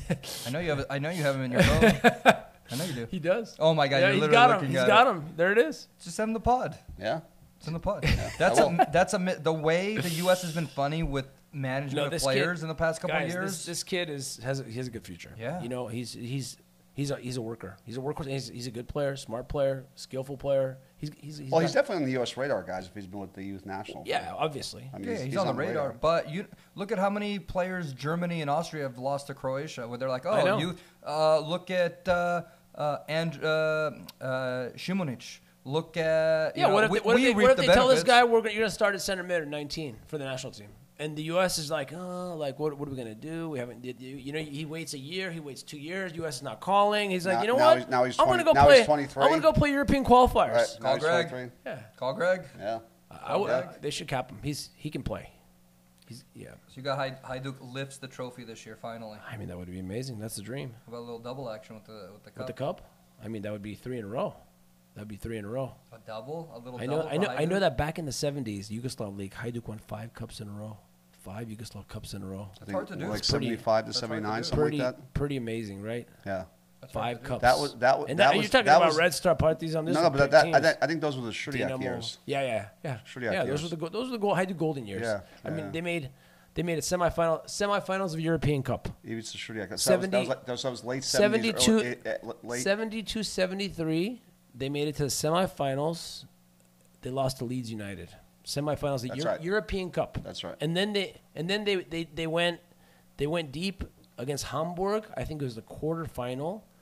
I know you have. I know you have him in your phone. I know you do. He does. Oh my God, yeah, you're he's literally got him. looking He's at got it. him. There it is. Just send him the pod. Yeah. It's in the pod. That's I a will. that's a mi- the way the U S has been funny with management No, of this players kid- in the past couple Guys, of years. This, this kid is has a, he has a good future. Yeah. You know, he's he's he's a he's a worker. He's a workhorse. He's, he's a good player, smart player, skillful player. He's he's, he's Well, got- he's definitely on the U S radar, guys, if he's been with the youth national. team. yeah, obviously. I mean, yeah, he's, on, the radar. But you look at how many players Germany and Austria have lost to Croatia, where they're like, I know. "Oh, you uh, look at uh, uh, and uh, uh, Šimunić. Look at you Yeah, know, what if we, they, what if we they, reap what if the they tell this benefits. guy we're gonna, you're gonna start at center mid at nineteen for the national team, and the U S is like, oh, like what what are we gonna do? We haven't did you, you know he waits a year, he waits two years. U S is not calling. He's like, Now- you know now what? he's- now he's I'm twenty gonna go now play. he's twenty-three. I'm gonna go play European qualifiers. Right. Call now he's Greg. twenty-three. Yeah, Call Greg. Yeah. I, would- Greg. they should cap him. He's he can play. He's yeah. So you got Haid- Hajduk lifts the trophy this year finally. I mean that would be amazing. That's the dream. How about a little double action with the with the cup? With the cup, I mean that would be three in a row. That'd be three in a row. A double, a little. I know, double I for know, I know Hajduk? that back in the seventies, Yugoslav League, Hajduk won five cups in a row, five Yugoslav cups in a row. I That's think hard to do. Like It's pretty- seventy-five to that's hard to seventy-nine, do. something Pretty, like that. pretty amazing, right? Yeah. That's hard Five to do. cups. That was that was And that that, was you're talking that about was, Red Star parties on this. No, is no, but big that, teams. I, think- I think those were the Shuriak Dynamo. years. Yeah, yeah, yeah. Shuriak yeah, those years. were the go- those were the go- Hajduk golden years. Yeah, I mean yeah. they made they made a semifinal semifinals of European Cup. Even the Shuriak. That was, that seventy was, like, that was, that was late seventies, seventy-two early, eh, eh, late. seventy-two seventy-three, they made it to the semifinals. They lost to Leeds United. Semifinals of the That's Euro- right. European Cup. That's right. And then they and then they, they, they went they went deep against Hamburg. I think it was the quarterfinal,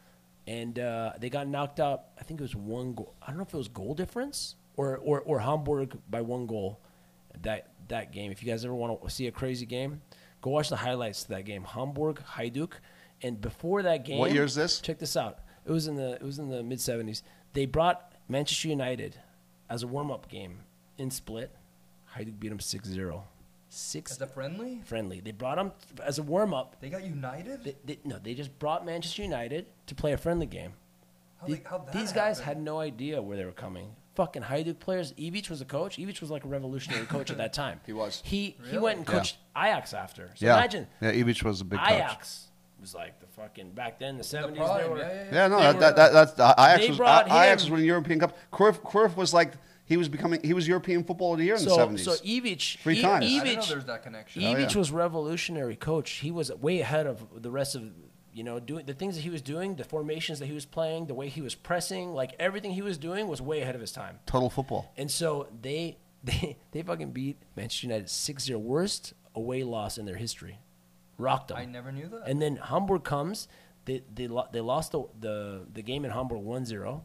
and uh, they got knocked out. I think it was one goal. I don't know if it was goal difference or or, or Hamburg by one goal. That that game. If you guys ever want to see a crazy game, go watch the highlights to that game. Hamburg Hajduk, and before that game, What year is this? Check this out. It was in the it was in the mid seventies. They brought Manchester United as a warm up game in Split. Hajduk beat them six zero. Six As a friendly? friendly. They brought them as a warm up. They got united? They, they, no, they just brought Manchester United to play a friendly game. How The- they- how'd that these guys happen? had no idea where they were coming. Fucking Hajduk players. Ivic was a coach. Ivic was like a revolutionary coach at that time. He was. He he Really? went and Yeah. coached Ajax after. So yeah. imagine Yeah, Ivic was a big coach. Ajax was like the fucking back then the seventies. prime, They were, yeah, yeah, Yeah, no, They that, were- that, that, that's uh, Ajax they was brought A- Ajax him- was winning European Cup. Cruyff, Cruyff was like he was becoming he was European Footballer of the Year in the So seventies. so Ivic Three I- times. I didn't know Ivic there's that connection. Oh, Ivic yeah. was revolutionary coach. He was way ahead of the rest of, you know, doing the things that he was doing, the formations that he was playing, the way he was pressing, like everything he was doing was way ahead of his time. Total football. And so they they they fucking beat Manchester United six zero, worst away loss in their history. Rocked them. I never knew that. And then Hamburg comes. They they lo- they lost the, the the game in Hamburg one zero,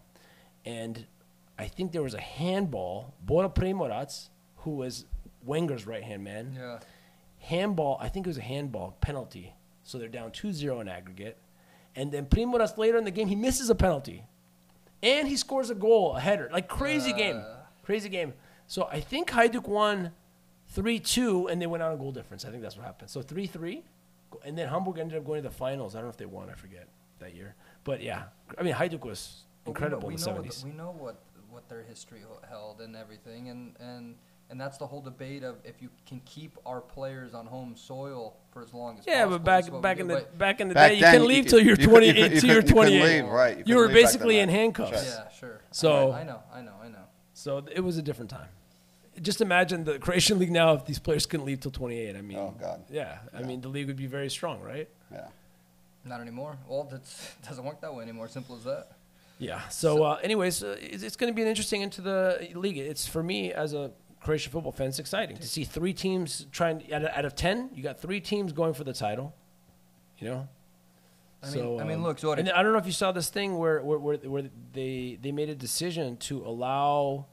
and I think there was a handball. Bora Primorac, who was Wenger's right hand man, yeah. handball. I think it was a handball penalty. So they're down two zero in aggregate, and then Primorac later in the game he misses a penalty, and he scores a goal, a header, like crazy game, crazy game. So I think Hajduk won three two, and they went out on goal difference. I think that's what happened. So three three. And then Hamburg ended up going to the finals. I don't know if they won. I forget that year. But yeah, I mean Hajduk was But incredible we in know, the we know what seventies. the- we know what what their history ho- held and everything, and and and that's the whole debate of if you can keep our players on home soil for as long as Yeah, possible. but back is what we back do, in the but- back in the Back day, you then, couldn't leave till you're you could- twenty you could- eight you till you're couldn't- you couldn't twenty eight. leave, right. You You couldn't were leave back then, basically in right. handcuffs. Right. yeah, sure. So- I know, I know, I know. So it was a different time. Just imagine the Croatian league now if these players couldn't leave till twenty-eight. I mean, Oh, God. Yeah, I Yeah. mean the league would be very strong, right? Yeah. Not anymore. Well, it doesn't work that way anymore. Simple as that. Yeah. So, uh, anyways, uh, it's, it's going to be an interesting into the league. It's for me as a Croatian football fan, it's exciting to see three teams trying. Out of, out of ten, you got three teams going for the title. You know. I mean, So, I mean, um, look. So and I don't know if you saw this thing where where, where, where they they made a decision to allow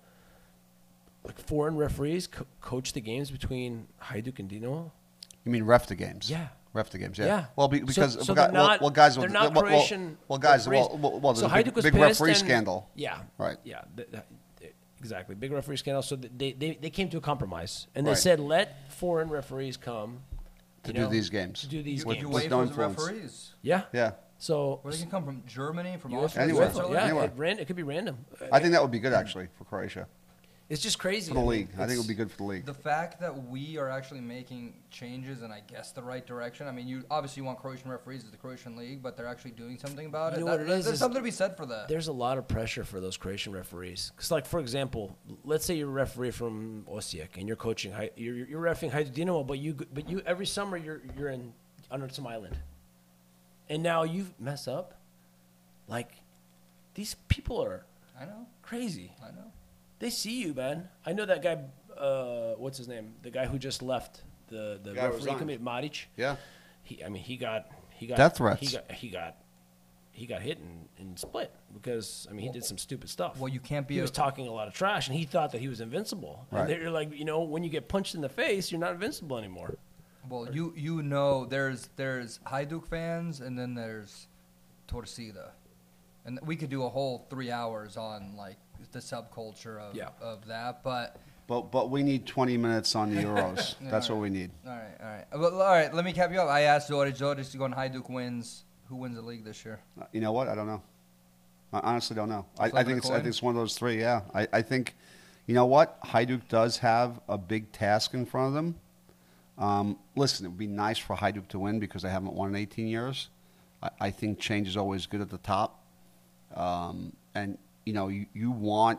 like foreign referees co- coach the games between Hajduk and Dinamo. You mean ref the games? Yeah. Ref the games, yeah. Yeah. Well, be, So- because so well, they're gu- well, not- well, guys, they're well, not well, Croatian Well, guys, referees. well, well, well, there's So a big, Hajduk was big pissed referee and- scandal. Yeah. Right. Yeah. th- th- exactly. Big referee scandal. So they, they, they came to a compromise. And they Right. said, let foreign referees come To you do know, these games. To do these With- games. with UEFA's no the influence. referees. Yeah. Yeah. So Where they can come from? Germany, from U S Austria, Anywhere. Switzerland? Yeah, Anywhere. it, ran, it could be random. I think that would be good, actually, for Croatia. It's just crazy. For the I mean, league. I think it it's- would be good for the league. The fact that we are actually making changes in, I guess, the right direction. I mean, you obviously want Croatian referees as the Croatian league, but they're actually doing something about You it. know That- what it is, There's is something to be said for that. There's a lot of pressure for those Croatian referees. Because, like, for example, let's say you're a referee from Osijek and you're coaching, Hai- you're, you're refereeing Hajduk Dinamo, but you, but you every summer you're you're in under some island, and now you mess up. Like, these people are I know, crazy. I know. They see you, man. I know that guy. Uh, what's his name? The guy who just left the the guy referee resigned. committee, Maric. Yeah. He, I mean, he got he got Death threats. He got he got he got hit and, and split because I mean he did some stupid stuff. Well, you can't be He a- was talking a lot of trash, and he thought that he was invincible. Right. And they're like, you know, when you get punched in the face, you're not invincible anymore. Well, you you know, there's there's Hajduk fans, and then there's Torcida, and we could do a whole three hours on like the subculture of Yeah. of that. But But but we need twenty minutes on the Euros. Yeah, That's all what we need. all right, all right, well, all right. Let me cap you up. I asked Zoric. Zoric going Hajduk wins. Who wins the league this year? Uh, You know what? I don't know. I honestly don't know. I, I Flip think a it's I coin? think it's one of those three. Yeah. I, I think, you know what? Hajduk does have a big task in front of them. Um, listen, it would be nice for Hajduk to win because they haven't won in eighteen years. I, I think change is always good at the top. Um, and you know, you, you want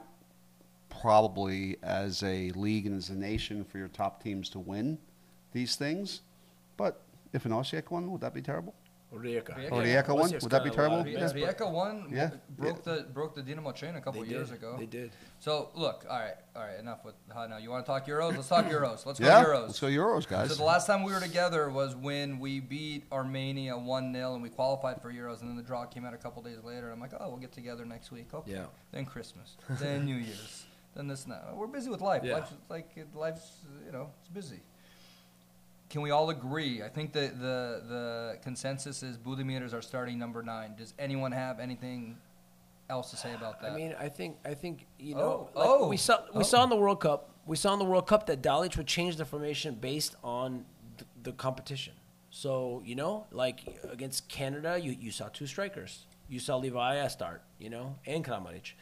probably as a league and as a nation for your top teams to win these things. But if an Osijek won, would that be terrible? Rijeka. Rijeka. Oh, Rijeka won? Osijek's Would that be got a lot terrible? of Ri- best, but Rijeka won. Yeah. Broke the broke the Dynamo chain a couple they years did. ago. They did. So look, all right, all right. Enough with how now. You want to talk Euros? Let's talk Euros. Let's Yeah, go Euros. let's go Euros, So guys. the last time we were together was when we beat Armenia one nil and we qualified for Euros, and then the draw came out a couple days later. And I'm like, oh, we'll get together next week. Okay. Yeah. Then Christmas. Then New Year's. Then this now. We're busy with life. Yeah. Life's like it- life's you know it's busy. Can we all agree? I think the the the consensus is Budimir is our starting number nine. Does anyone have anything else to say about that? I mean, I think I think you know, Oh, like oh, we saw we oh. saw in the World Cup, we saw in the World Cup that Dalic would change the formation based on th- the competition. So you know, like against Canada, you, you saw two strikers. You saw Livaja start, you know, and Kramaric.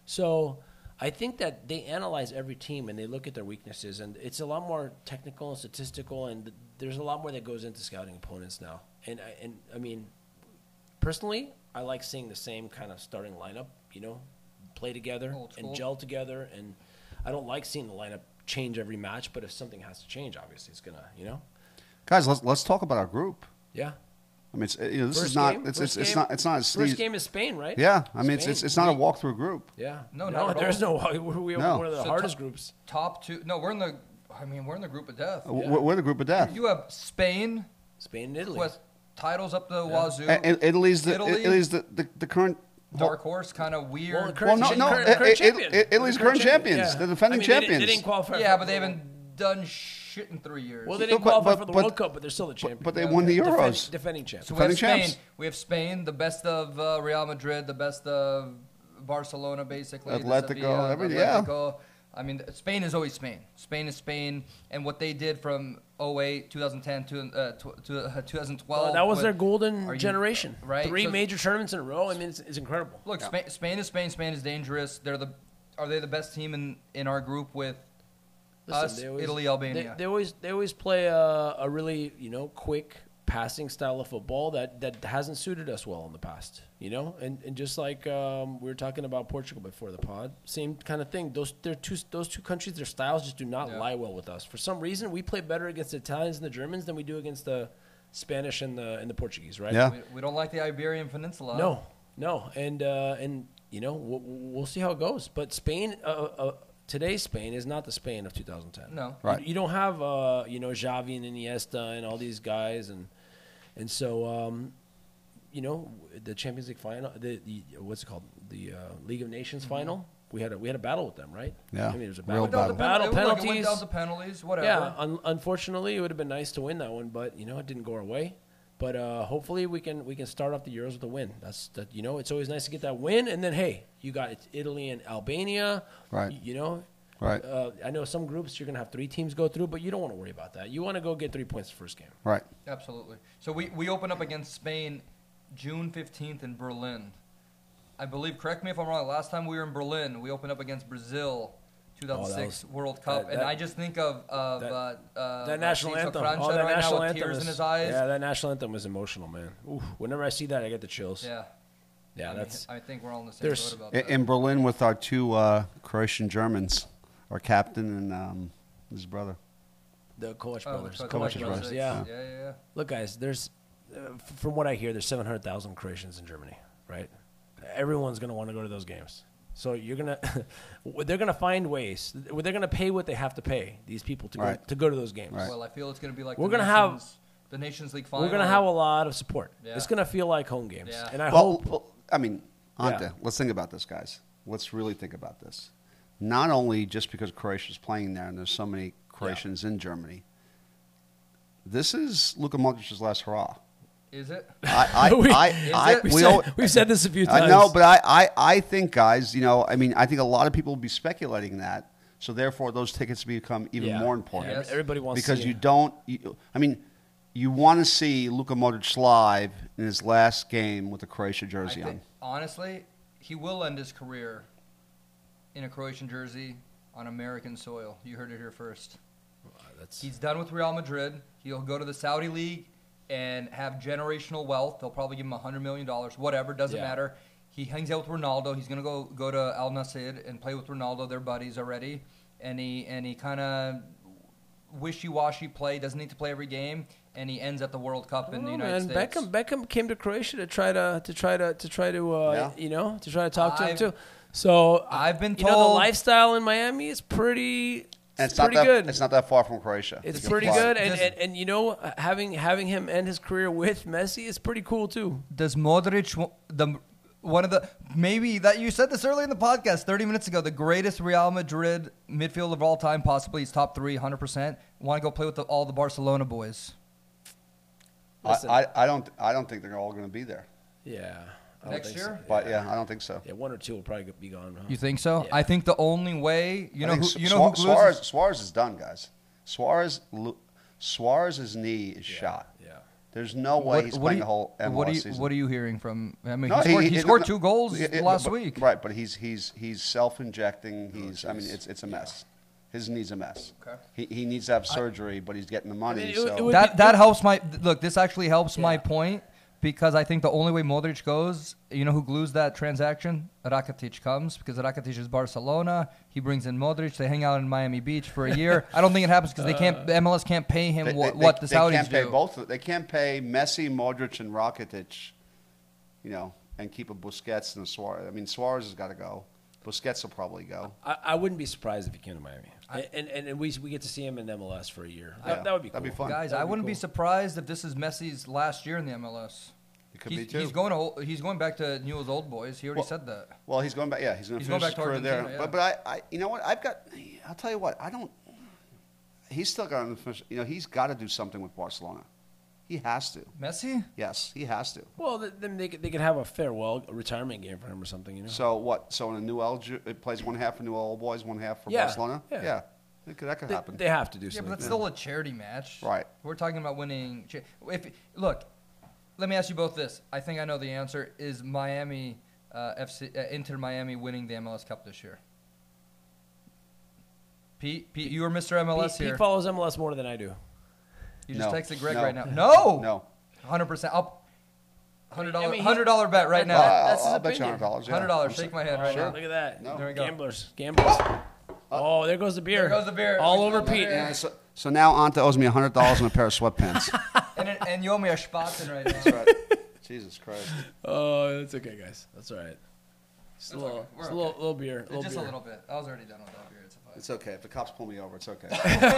So I think that they analyze every team and they look at their weaknesses, and it's a lot more technical and statistical, and th- there's a lot more that goes into scouting opponents now. And I- and I mean, personally, I like seeing the same kind of starting lineup, you know, play together Old school. and gel together. And I don't like seeing the lineup change every match, but if something has to change, obviously it's gonna, you know, Guys, let's let's talk about our group. yeah. I mean, it's, you know, this First is not game? it's First it's, it's game? not it's not a First sneeze. game is Spain, right? Yeah, I mean, it's Spain. it's, it's not a walkthrough group. Yeah. No, not at there's all. no. We have No. one of the So hardest top- groups. Top two. No, we're in the. I mean, we're in the group of death. Uh, We're, we're the group of death. You have Spain Spain and Italy. with titles up the wazoo. A- A- Italy's the Italy? Italy's the, the, the current. Dark horse, kind of weird. Well, the Well, current, no, no, current, it- current it- champion. it- Italy's The current champions. yeah. They're defending I mean, they didn't- champions. They didn't qualify. yeah, for, but they haven't done shit in three years. Well, they No, didn't but- qualify but- for the but- World Cup, but they're still the champion. but they won the Defend- Euros. defending champion. So we have defending Spain. champs. We have Spain, the best of uh, Real Madrid, the best of Barcelona, basically. the Atletico, Sevilla, everything, yeah. Atletico. I mean, Spain is always Spain. Spain is Spain, and what they did from oh eight, twenty ten to uh, tw- to uh, twenty twelve. Well, that was with- their Are golden you- generation. right? Three So- major tournaments in a row. I mean, it's, it's incredible. Look, Spain, Spain is Spain. Spain is dangerous. They're the. Are they the best team in, in our group with Listen, us, they always- Italy, Albania? They, they always they always play a, a really you know quick passing style of football that, that hasn't suited us well in the past. You know, and and just like um, we were talking about Portugal before the pod, same kind of thing. Those they're two those two countries, their styles just do not Yeah. lie well with us. For some reason, we play better against the Italians and the Germans than we do against the Spanish and the and the Portuguese, right? Yeah. we, we don't like the Iberian Peninsula. No, no, and uh, and you know we'll, we'll see how it goes. But Spain, uh, uh, today's Spain is not the Spain of two thousand ten. No. Right. You, you don't have uh, you know Xavi and Iniesta and all these guys, and and so um, you know the Champions League final, the, the what's it called, the uh, League of Nations final. We had a we had a battle with them, right? Yeah. I mean, it was a Real battle. battle. It went down to pen- battle it went penalties. down to penalties. Whatever. Yeah, un- unfortunately, it would have been nice to win that one, but you know it didn't go our way. But uh, hopefully we can we can start off the Euros with a win. That's that. You know, it's always nice to get that win, and then hey, you got it's Italy and Albania. Right. y- You know. Right. Uh, I know some groups you're gonna have three teams go through, but you don't want to worry about that. You want to go get three points the first game. Right. Absolutely. So we, we open up against Spain June fifteenth in Berlin. I believe, correct me if I'm wrong, last time we were in Berlin, we opened up against Brazil, two thousand six Oh, that was- World Cup. that- and that- I just think of, of that- uh, uh, that national Narciso anthem. Kranjčar Oh, that right national now with anthem tears is, in his eyes. Yeah, that national anthem was emotional, man. Oof, whenever I see that, I get the chills. Yeah. Yeah, I mean, that's I think we're all on the same there's- boat about In, that. in Berlin with our two uh, Croatian Germans, our captain and um, his brother. the Kovac Oh, brothers. Kovac Kovac brothers, brothers, yeah. Yeah, yeah, yeah. Look, guys, there's uh, f- from what I hear, there's seven hundred thousand Croatians in Germany, right? Everyone's gonna want to go to those games. So you're gonna, they're gonna find ways. They're gonna pay what they have to pay. These people to Right. go to go to those games. Right. Well, I feel it's going to be like We're the gonna have- Nations, the Nations League final. We're gonna have a lot of support. Yeah. It's gonna feel like home games, Yeah. and I Well, hope. well, I mean, Ante, Yeah. let's think about this, guys. Let's really think about this. Not only just because Croatia's playing there and there's so many Croatians in Germany, this is Luka Modric's last hurrah. Is it? I, I, We- I, Is I, it? We've, we said, all- we've said this a few times. I know, but I, I, I think, guys, you know, I mean, I think a lot of people will be speculating that. So therefore, those tickets become even Yeah. more important. Yeah, Yes. everybody wants because to see you it. don't. You, I mean, you want to see Luka Modric live in his last game with the Croatia I jersey think, honestly, he will end his career in a Croatian jersey on American soil. You heard it here first. That's, He's done with Real Madrid. He'll go to the Saudi League and have generational wealth. They'll probably give him one hundred million dollars, whatever, doesn't Yeah. matter. He hangs out with Ronaldo. He's going to go go to Al Nassr and play with Ronaldo. They're buddies already. And he, and he kind of wishy-washy play, doesn't need to play every game, and he ends at the World Cup in the Oh, United man, States. Beckham Beckham came to Croatia to try to to try to to try to uh, Yeah. you know to try to talk to him I've- too. So I've been you know the told- lifestyle in Miami is pretty. And It's it's not pretty that good. it's not that far from Croatia. It's You can pretty fly. good, and, Just- and and you know having having him end his career with Messi is pretty cool too. Does Modric wa- the one of the maybe that you said this earlier in the podcast thirty minutes ago, the greatest Real Madrid midfielder of all time, possibly he's top three, hundred percent. Want to go play with the, all the Barcelona boys? I, Listen. I, I don't I don't think they're all going to be there. Yeah. I don't Next think year? so. But yeah, I don't think so. Yeah, one or two will probably be gone. Huh? You think so? Yeah. I think the only way you I know think who Su- you know Suar- who glues Suarez his- Suarez is done, guys. Suarez lo- Suarez's knee is Yeah, shot. Yeah. There's no way he's what playing are the whole M L S what are you, season. What are you hearing from? I mean, No, he scored, he, he- scored no, two goals yeah, yeah, last but- week. Right, but he's he's he's self-injecting. He's I mean, jeez. it's it's a mess. His knee's a mess. Okay. He he needs to have surgery, but he's getting the money. I mean, it so would- it would- That that helps my look. This actually helps my Yeah. point because I think the only way Modric goes, you know, who glues that transaction? Rakitic comes because Rakitic is Barcelona. He brings in Modric. They hang out in Miami Beach for a year. I don't think it happens because they can't. The M L S can't pay him they, what, they- what the they Saudis can't pay do. both. of- They can't pay Messi, Modric, and Rakitic. You know, and keep a Busquets and a Suarez. I mean, Suarez has got to go. Busquets will probably go. I, I wouldn't be surprised if he came to Miami, and, and and we we get to see him in M L S for a year. That, Yeah, that would be cool. that'd be fun. Guys, That'd I be wouldn't be cool. surprised if this is Messi's last year in the M L S. It could He's, be too. he's going to he's going back to Newell's Old Boys. He already Well- said that. Well, he's going back. Yeah, he's going to He's finish going his back to career there. Argentina, yeah. But, but I, I, you know what? I've got. I'll tell you what. I don't. He's still got to finish. You know, he's got to do something with Barcelona. He has to. Messi? Yes, he has to. Well, th- then they could, they could have a farewell a retirement game for him or something, you know. So what? So in a New L, it plays one half for New Old Boys, one half for Yeah, Barcelona. yeah. yeah. It could, that could they, happen. they have to do Yeah, something. but that's still a charity match. Right. We're talking about winning. cha- If look, let me ask you both this. I think I know the answer. Is Miami uh, F C uh, Inter Miami winning the M L S Cup this year? Pete, Pete, you were Mister M L S Pete, here. Pete follows M L S more than I do. You just No. texted Greg No. right now. No. No. Hundred percent. Up. Hundred I dollar. mean, he- Hundred dollar bet right that- now. Uh, that's his I'll, I'll bet you opinion. hundred dollars. Yeah. Hundred dollars. I'm Shake so- my hand right Sure. now. Look at that. No. There we go. Gamblers. Gamblers. Oh, there goes the beer. There goes the beer. All There over goes the Pete. beer. Yeah, so, so now Anta owes me hundred dollars and a pair of sweatpants. And, it- and you owe me a spatzen right now. That's right. Jesus Christ. Oh, that's okay, guys. That's all right. Just a That's little, okay. We're just a okay. little, little beer. Little Just beer. a little bit. I was already done with that beer. It's fine. It's okay. If the cops pull me over, it's okay.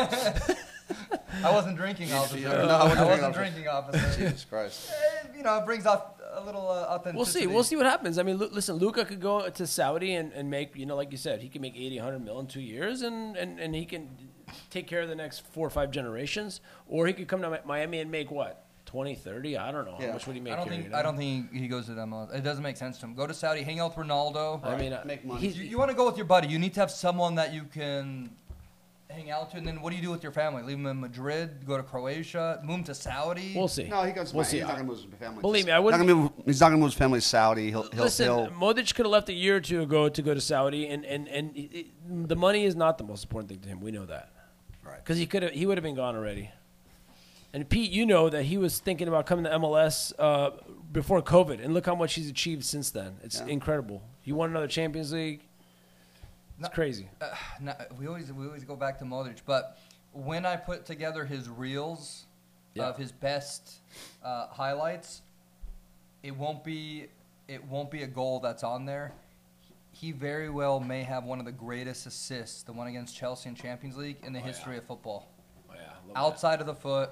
I wasn't drinking, officer. Yeah, no, I wasn't I wasn't drinking, drinking, officer. Jesus Christ. Eh, you know, it brings off a little uh, authenticity. We'll see. We'll see what happens. I mean, Lu- listen, Luca could go to Saudi and, and make, you know, like you said, he can make eighty, one hundred mil in two years, and, and, and he can take care of the next four or five generations. Or he could come to Mi- Miami and make what, twenty, thirty? I don't know. Yeah. How much would he make I don't here? think you know? I don't think he, he goes to the M L S. It doesn't make sense to him. Go to Saudi, hang out with Ronaldo. I mean, uh, Make money. he's- You, you want to go with your buddy. You need to have someone that you can hang out to. And then what do you do with your family? Leave them in Madrid, go to Croatia, move them to Saudi. we'll see. No, he goes. We'll He's see. not going to move his family. Believe to- me, I not wouldn't- gonna move, he's not going to move his family to Saudi. He'll. He'll. Listen, he'll Modric could have left a year or two ago to go to Saudi, and, and, and it, it- the money is not the most important thing to him. We know that. Right. Because he could have, he would have been gone already. And Pete, you know that he was thinking about coming to M L S uh, before COVID, and look how much he's achieved since then. It's Yeah. incredible. He won another Champions League. It's No- crazy. Uh, no, we always we always go back to Modric, but when I put together his reels Yeah. of his best uh, highlights, it won't be it won't be a goal that's on there. He very well may have one of the greatest assists, the one against Chelsea in Champions League, in the Oh, history yeah. of football. Oh, yeah, love Outside of the foot,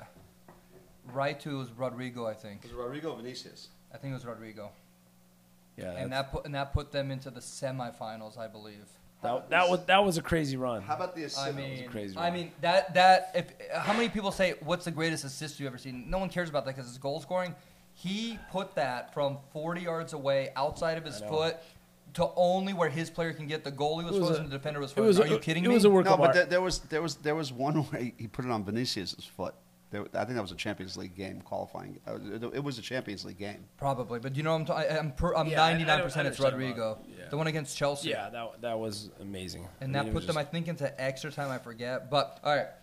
right to was Rodrigo, I think. Was it Rodrigo Vinicius? I think it was Rodrigo, that. Yeah, and that's- that put and that put them into the semifinals, I believe. that, that was that was a crazy run. How about the assist? I mean, crazy I run. mean that that if how many people say what's the greatest assist you ever seen? No one cares about that because it's goal scoring. He put that from forty yards away, outside of his I know. foot, to only where his player can get. The goalie was, It was frozen, a- the defender was it frozen. was Are a- you kidding it me? was a work no, of but art. there, there was there was there was one where he, he put it on Vinicius's foot. There, I think that was a Champions League game qualifying. Uh, It, it was a Champions League game. Probably, but you know I'm t- I, I'm per, I'm Yeah, I- I ninety-nine know- percent I it's know what you're talking Rodrigo, about. Yeah. the one against Chelsea. Yeah, that that was amazing. And I that mean, it put was them, I just- think, into extra time. I forget. But, all right.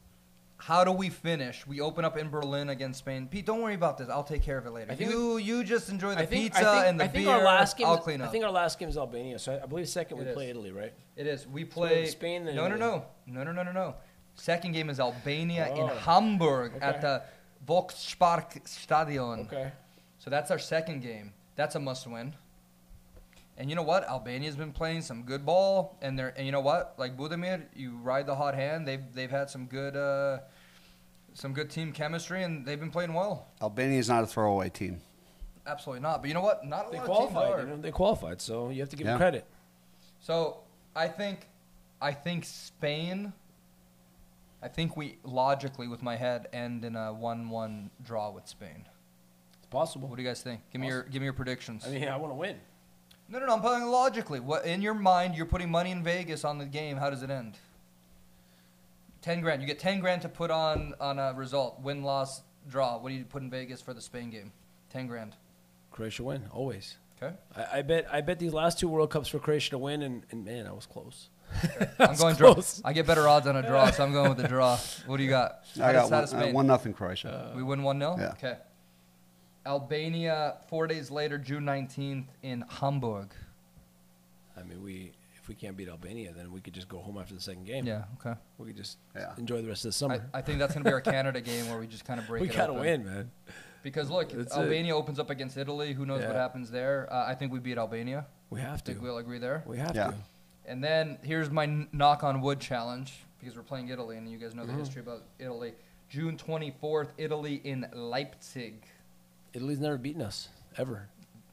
How do we finish? We open up in Berlin against Spain. Pete, don't worry about this. I'll take care of it later. I think You you just enjoy the I think, pizza I think, and the I think beer. our last game. I'll clean up. I think our last game is Albania, so I, I believe second It we is. play Italy, right? it is. We we play have Spain and No, no, Italy. no. No, no, no, no, no. Second game is Albania in Oh, Hamburg okay. at the Volksparkstadion. Okay. So that's our second game. That's a must-win. And you know what? Albania's been playing some good ball, and they're and you know what? Like Budimir, you ride the hot hand. They've they've had some good uh, some good team chemistry, and they've been playing well. Albania is not a throwaway team. Absolutely not. But you know what? Not a They lot of teams qualified. are. You know, they qualified, so you have to give Yeah. them credit. So I think, I think Spain. I think we logically, with my head, end in a one-one draw with Spain. It's possible. What do you guys think? Give me your give me your predictions. I mean, I want to win. No, no, no. I'm playing logically. What in your mind? You're putting money in Vegas on the game. How does it end? Ten grand. You get ten grand to put on on a result. Win, loss, draw. What do you put in Vegas for the Spain game? Ten grand. Croatia win always. Okay. I, I bet. I bet these last two World Cups for Croatia to win, and, and man, I was close. I'm going draw. close. I get better odds on a draw, so I'm going with the draw. What do you got? I How does- got how one, does uh, Spain? one nothing Croatia. We win one nil. Yeah. Okay. Albania four days later, June nineteenth in Hamburg. I mean, we if we can't beat Albania, then we could just go home after the second game. Yeah. Okay. We could just Yeah. enjoy the rest of the I, summer. I think that's gonna be our Canada game where we just kind of break we it gotta open. win, man. Because look, That's it. Albania opens up against Italy. Who knows what Yeah. happens there? Uh, I think we beat Albania. We have I to. think we'll agree there. We have Yeah. to. And then here's my n- knock on wood challenge because we're playing Italy, and you guys know the Mhm. history about Italy. June twenty-fourth, Italy in Leipzig. Italy's never beaten us ever.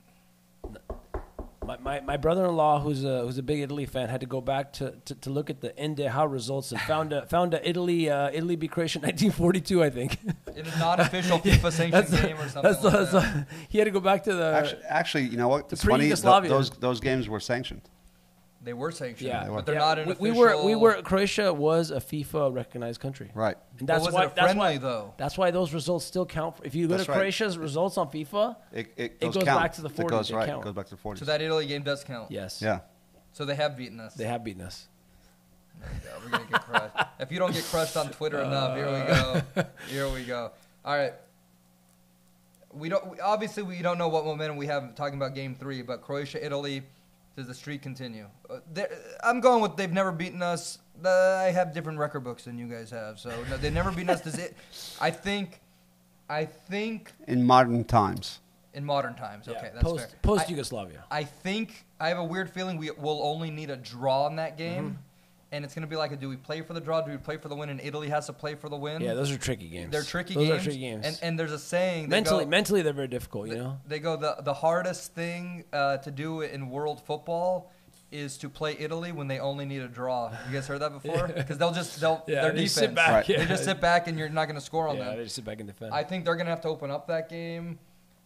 My, my, my brother-in-law, who's a who's a big Italy fan, had to go back to, to, to look at the Endeha results and found a found a Italy uh, Italy beat Croatia in nineteen forty-two, I think. In a non-official FIFA sanctioned That's the- game or something That's, like that's that. he had to go back to the. Actually, actually, you know what? the It's funny. th- pre-Yugoslavia. those those games were sanctioned. They were sanctioned, yeah, but they're yeah. not an we, official. we were we were Croatia was a FIFA recognized country, Right. and Well, that's was why it a that's friendly why though? that's why those results still count. For, if you go That's to right. Croatia's results on FIFA, It, it, It those goes count. back to the It forties, goes they right. count. It goes back to the forties. So that Italy game does count. yes, Yeah. So they have beaten us. they have beaten us. There we go. We're gonna get crushed. If you don't get crushed on Twitter enough, here we go. Here we go. All right. We don't. We, obviously, we don't know what momentum we have talking about Game Three, but Croatia, Italy, does the streak continue? Uh, there- I'm going with they've never beaten us. Uh, I have different record books than you guys have, so no, they've never beaten us. Does it? I think. I think In modern times. in modern times. Okay, Yeah, that's post fair. post I- Yugoslavia. I think I have a weird feeling we will only need a draw in that game, Mm-hmm. and it's going to be like, a, do we play for the draw? Do we play for the win? And Italy has to play for the win. Yeah, those are tricky games. They're tricky those games. are tricky games. And and there's a saying. They mentally, go, mentally, they're very difficult. You they, know. they go the the hardest thing uh, to do in world football is to play Italy when they only need a draw. You guys heard that before? Because they'll just they'll Yeah, their they defense. just sit back. Right. They Yeah. just sit back and you're not going to score on Yeah, them. they just sit back and defend. I think they're gonna have to open up that game.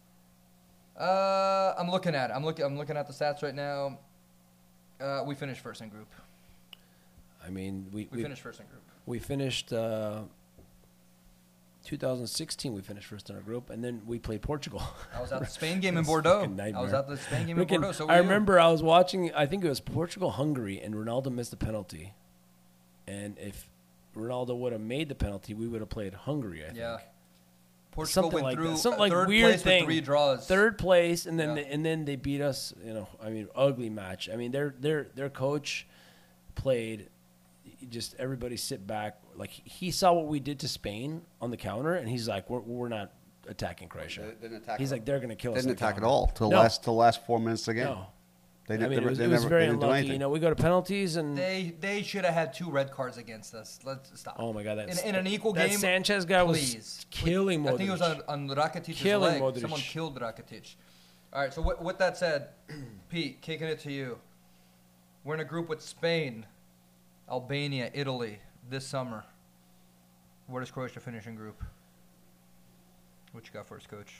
Uh, I'm looking at it. I'm looking. I'm looking at the stats right now. Uh, we finished first in group. I mean, we We we, finished first in group. we finished. Uh, twenty sixteen, we finished first in our group, and then we played Portugal. I was at the Spain game in That's Bordeaux. fucking I was nightmare. at the Spain game in Freaking- Bordeaux. So I were you. remember I was watching. I think it was Portugal Hungary, and Ronaldo missed a penalty. And if Ronaldo would have made the penalty, we would have played Hungary. I think. Yeah. Portugal Something went like through that. Something uh, like third weird place thing. with three draws. Third place, and then Yeah. they, and then they beat us. You know, I mean, ugly match. I mean, their their their coach played. Just everybody sit back. Like he saw what we did to Spain on the counter, and he's like, "We're we're not attacking Croatia." They didn't attack He's at like, "They're gonna kill us." They on didn't the attack at counter." all till No. last till last four minutes of the game. No, They I didn't. mean, they, it was, they it was never, very they didn't do unlucky. anything. You know, we go to penalties, and They they should have had two red cards against us. Let's stop. oh my god, in, that's, in an equal that game, Sanchez guy please. was killing Modric. I think it was on, on Rakitic's Killing leg. Modric. Someone killed Rakitic. All right. So with, with that said, Pete, kicking it to you. We're in a group with Spain, Albania, Italy this summer. Where does Croatia finish in group? What you got first, Coach?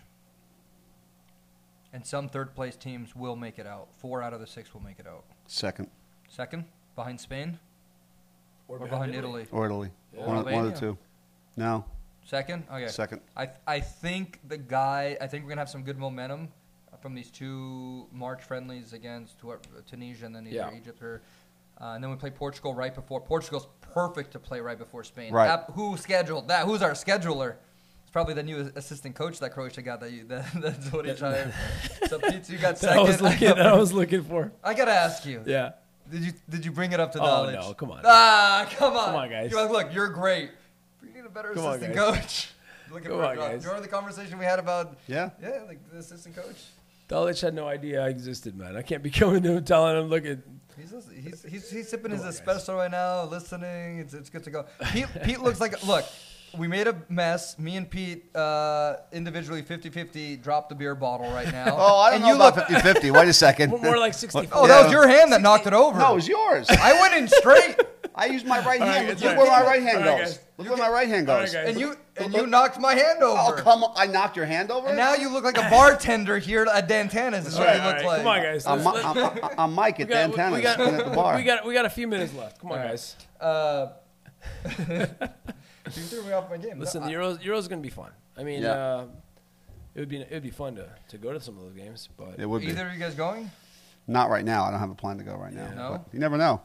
And some third place teams will make it out. Four out of the six will make it out. Second Second, behind Spain Or or behind Italy? or Italy. Or One, of- one of Albania? the two. No, Second? Okay. second. I th- I think the guy. I think we're gonna have some good momentum from these two March friendlies against who are- Tunisia and then either Yeah. Egypt or. Uh, and then we play Portugal right before. Portugal's perfect to play right before Spain. Right. That- who scheduled that? Who's our scheduler? It's probably the new assistant coach that Croatia got. That, you, that that's what he hired. So Pete, you got That second. I was looking. that I was looking for. I gotta ask you. Yeah. Did you did you bring it up to Oh, knowledge? no, come on. Ah, come on. Come on, guys. You're like, look, you're great. But you need a better Come on, assistant guys. coach. Looking Come for a on, job. guys. Do you remember the conversation we had about Yeah. yeah, like the assistant coach? Dulwich had no idea I existed, man. I can't be coming to him telling him, look at. He's listening. he's he's, he's sipping Come his on, guys. espresso right now, listening. It's it's good to go. Pete Pete looks like look. We made a mess. Me and Pete uh, individually fifty-fifty dropped the beer bottle right now. Oh, I don't and know you about look, fifty-fifty. Wait a second. More, more like sixty. Oh, that Yeah. was your hand that knocked it over. No, it was yours. I went in straight. I used my right All right, hand. guys, Look all where right. my right hand All right, goes. guys. Look where my right hand All goes. right, guys. And you and you knocked my hand over. Oh, come on. I knocked your hand over? And now you look like a bartender here at Dantana's. Is All what right, you all look right. like. Come on, guys. I'm, Let's- I'm, let's- I'm, I'm Mike at we got- we Dantana's got- at the bar. We got we got a few minutes left. Come on, All right. guys. Uh, you threw me off my game. Listen, No, the I- Euros Euros is gonna be fun. I mean, Yeah. uh, it would be it would be fun to, to go to some of those games, but It would be. Either of you guys going? Not right now. I don't have a plan to go right now. Yeah. No? But you never know.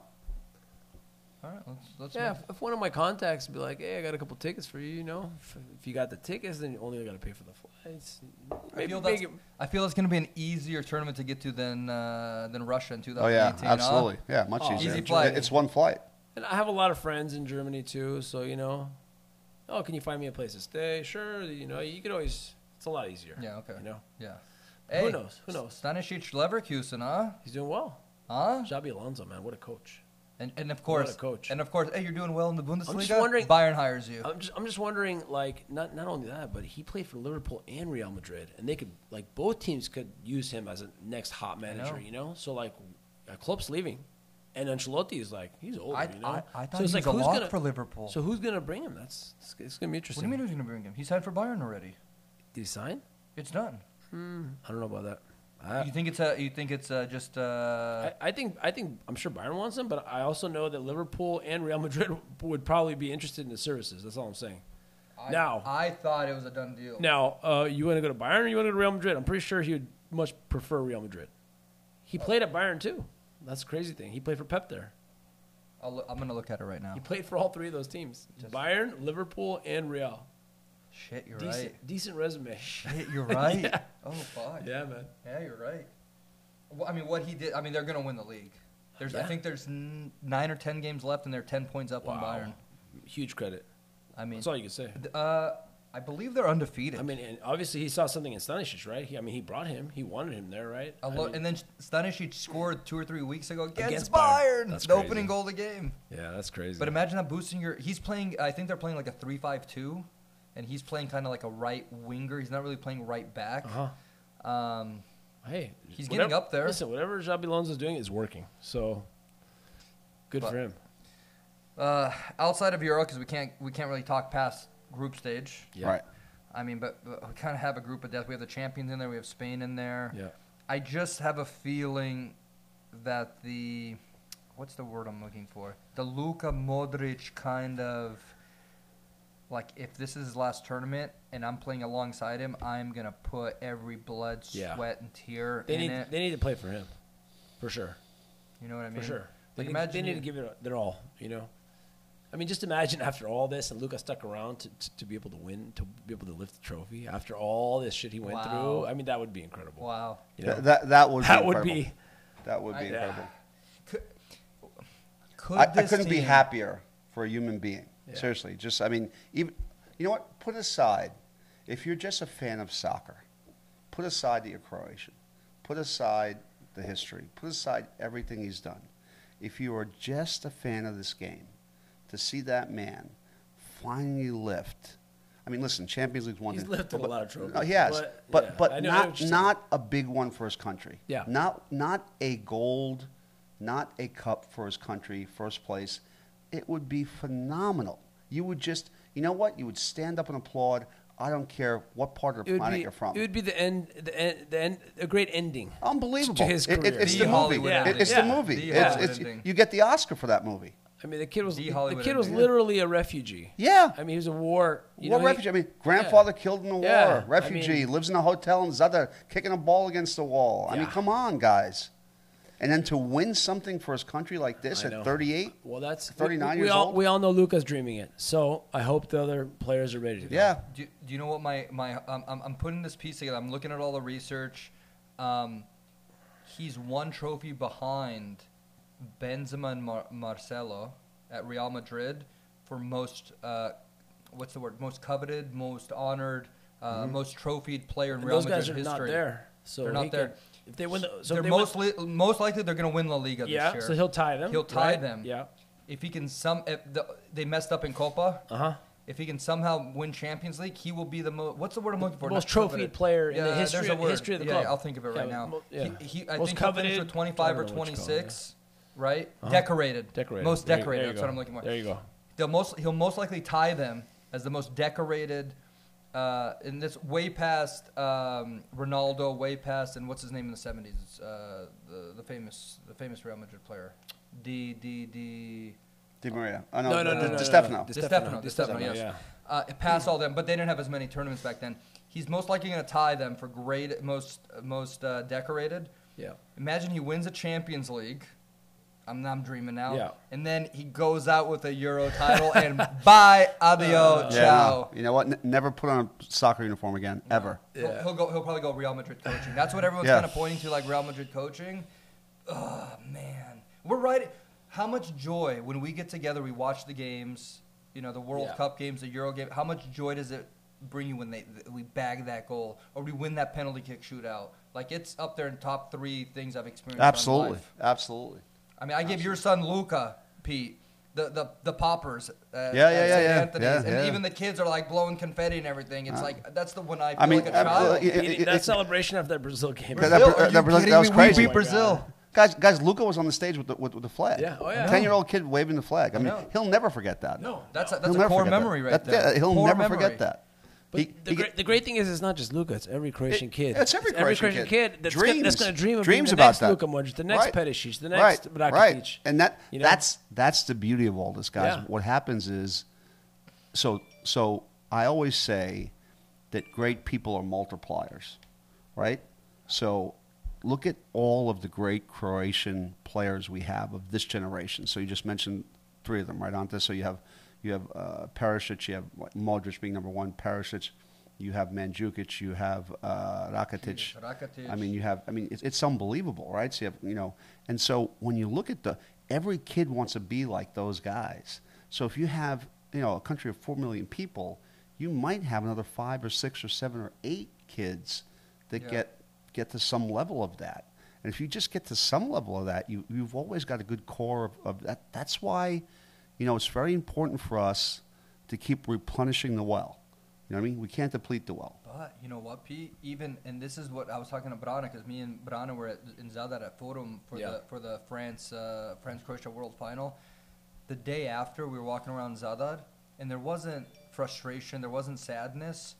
All right, let's let's. yeah, move. if, if one of my contacts be like, hey, I got a couple tickets for you, you know, if, if you got the tickets, then you only got to pay for the flights. I Maybe feel make that's, it. I feel it's going to be an easier tournament to get to than uh, than Russia in Oh, twenty yeah. eighteen. huh? Absolutely. Yeah, much Oh, easier. easy flight. It's one flight. And I have a lot of friends in Germany too, so you know, oh, can you find me a place to stay? Sure, you know, you could always. It's a lot easier. Yeah. Okay. You know, Yeah. Who knows? Who knows? Stanisic Leverkusen, huh? he's doing well. Huh? Xabi Alonso, man, what a coach. And and of What course, a coach. and of course, hey, you're doing well in the Bundesliga. just wondering- Bayern hires you. I'm just, I'm just wondering, like, not not only that, but he played for Liverpool and Real Madrid, and they could, like, both teams could use him as a next hot manager, know. you know. So like, uh, Klopp's leaving, and Ancelotti is like, he's older, I, you know. I, I thought so it's he was like, a who's lock gonna for Liverpool. so who's gonna bring him? That's it's, it's gonna be what do interesting. you mean who's going to bring him? He signed for Bayern already. Did he sign? It's done. Hmm, I don't know about that. I, you think it's a? You think it's uh just uh? I, I think I think I'm sure Bayern wants him, but I also know that Liverpool and Real Madrid would probably be interested in the services. That's all I'm saying. I, now- I thought it was a done deal. Now, uh, you want to go to Bayern or you want to go to Real Madrid? I'm pretty sure he would much prefer Real Madrid. He played at Bayern too. That's the crazy thing. He played for Pep there. I'll look, I'm going to look at it right now. He played for all three of those teams: Bayern, Liverpool, and Real. Shit, you're Decent, right. decent resume. Shit, you're right. Yeah. Oh fuck. Yeah, man. Yeah, you're right. Well, I mean, what he did. I mean, they're going to win the league. There's, I Yeah. think there's n- nine or ten games left, and they're ten points up on Bayern. Huge credit. I mean, That's all you can say. uh, I believe they're undefeated. I mean, and obviously he saw something in Stanisic, right? He, I mean, he brought him. He wanted him there, right? A I lo- mean, and then Stanisic scored two or three weeks ago against, Against Bayern. Bayern. That's the crazy. opening goal of the game. yeah, that's crazy. But imagine that boosting your. He's playing. I think they're playing like a three five two, and he's playing kind of like a right winger. He's not really playing right back. uh-huh. Um, Hey, He's whatever- getting up there. Listen, whatever Xabi Alonso's doing is working. So good But- for him. uh, outside of Euro, because we can't we can't really talk past group stage. Yeah. Right. I mean, but, but we kind of have a group of death. We have the champions in there. We have Spain in there. Yeah. I just have a feeling that the what's the word I'm looking for? The Luka Modric kind of like if this is his last tournament and I'm playing alongside him, I'm gonna put every blood, Yeah. sweat, and tear They in need it. they need to play for him, for sure, You know what I mean? for sure. They, Like need, imagine they need you- to give it their all. You know, I mean, just imagine after all this and Luka stuck around to, to, to be able to win, to be able to lift the trophy after all this shit he went Wow. through. I mean, that would be incredible. Wow. You know? Th- that that would that be would incredible. be. That would be I- incredible. Could, could I, I this couldn't be team- happier for a human being. Yeah. Seriously, just I mean, even you know what? Put aside if you're just a fan of soccer, put aside that you're Croatian, put aside the history, put aside everything he's done. If you are just a fan of this game, to see that man finally lift. I mean, listen, Champions League's one He's thing. lifted a but- lot of trophies, No, he has, but, but yeah, but I know- I know what not you're saying. not a big one for his country. Yeah. Not not a gold, not a cup for his country, first place. It would be phenomenal. You would just, you know what? You would stand up and applaud. I don't care what part of the It would planet be. you're from. It would be the end. The end. The end. A great ending. Unbelievable. to his It- it- career. it's The the movie. Hollywood It- ending. it's Yeah. the movie. The It's- Hollywood it's- ending. you get the Oscar for that movie. I mean, the kid was The the, Hollywood kid was ending. literally a refugee. Yeah. I mean, he was a war. You War know, he- refugee. I mean, grandfather killed in the Yeah, war. I Refugee mean- lives in a hotel in Zadar, kicking a ball against the wall. I mean, Yeah. come on, guys. And then to win something for his country like this I at know. thirty-eight. Well, that's thirty-nine we, we years all, old? We all know Luca's dreaming it. So I hope the other players are ready to go. Yeah. Do, do you know what my my um, I'm I'm putting this piece together. I'm looking at all the research. Um, he's one trophy behind Benzema and Mar- Marcelo at Real Madrid for most, uh, what's the word, most coveted, most honored, uh, Mm-hmm. most trophied player in And Real those guys Madrid are history. not there. So They're not he there. could- if they win the, so They're if they win- mostly, most likely they're going to win La Liga this yeah. year. So he'll tie them. He'll tie right? them. Yeah. If he can some, if the, they messed up in Copa. Uh huh. If he can somehow win Champions League, he will be the most. What's the word I'm looking for? most Not coveted. trophied player in the Yeah, history there's a of- word. history of the yeah, club. I'll think of it right Yeah, now. mo- yeah. He, he, I Most think he'll finish coveted- with twenty-five I or don't know what you call it, twenty-six, right? Uh-huh. Decorated. Decorated. Most There you- decorated. there you That's what go. I'm looking for. There you go. The most. He'll most likely tie them as the most decorated. Uh, and this way past um, Ronaldo, way past, and what's his name in the seventies? Uh, the the famous the famous Real Madrid player, D D D. Di Maria. Oh, no, No, no, Di- no, Di no, no, Stefano. no. Di Stefano, Di Stefano, Stefano, yes. yeah. Uh, it passed all them, but they didn't have as many tournaments back then. He's most likely going to tie them for great, most most uh, decorated. Yeah. Imagine he wins a Champions League. I'm I'm dreaming now. Yeah. And then he goes out with a Euro title and bye, adio, Uh, Yeah, ciao. no. You know what? N- never put on a soccer uniform again, ever. He'll, Yeah. he'll go. He'll probably go Real Madrid coaching. That's what everyone's Yeah. kind of pointing to, like Real Madrid coaching. Oh man, we're right. How much joy when we get together, we watch the games. You know, the World Yeah. Cup games, the Euro game. How much joy does it bring you when they we bag that goal or we win that penalty kick shootout? Like it's up there in top three things I've experienced. in Absolutely. life. Absolutely. I mean, I give your son Luca, Pete, the the, the poppers. At, Yeah, yeah, at yeah, Saint yeah. Anthony's, Yeah, and yeah. even the kids are like blowing confetti and everything. It's like that's the when I feel I mean, like a uh, child. uh, it- He- it- that it- celebration of that Brazil game. That- Brazil, that- are you that- that kidding was me? crazy. We beat Oh my Brazil. God. Guys, guys, Luca was on the stage with the with, with the flag. Yeah, oh, yeah. Ten-year-old kid waving the flag. I mean, know. he'll never forget that. No. That's a, He'll that's a never core forget that. memory right That- there. yeah, he'll Core never memory. forget that. But He- the, he- great, the great thing is, it's not just Luca. It's every Croatian It- kid. it's every Croatian kid, kid. that's Dreams. gonna, that's going to dream of Dreams being the about next that. Luka Modric, the next Right. Perisic, the next right, Rakitic. right. And that You know? that's that's the beauty of all this, guys. Yeah. What happens is, so so I always say that great people are multipliers, right? So look at all of the great Croatian players we have of this generation. So you just mentioned three of them, right, Ante? So you have you have uh, Perisic, you have what, Modric being number one, Perisic, you have Mandzukic, you have uh, Rakitic. Rakitic. I mean, you have. I mean, it's, it's unbelievable, right? So you have, you know, and so when you look at the, every kid wants to be like those guys. So if you have, you know, a country of four million people, you might have another five or six or seven or eight kids that Yeah. get get to some level of that. And if you just get to some level of that, you you've always got a good core of, of that. That's why, you know, it's very important for us to keep replenishing the well. You know what I mean? We can't deplete the well. But you know what, Pete? Even and this is what I was talking to Brana because me and Brana were at, in Zadar at Forum for Yeah. the for the France uh, France Croatia World Final. The day after, we were walking around Zadar, and there wasn't frustration, there wasn't sadness.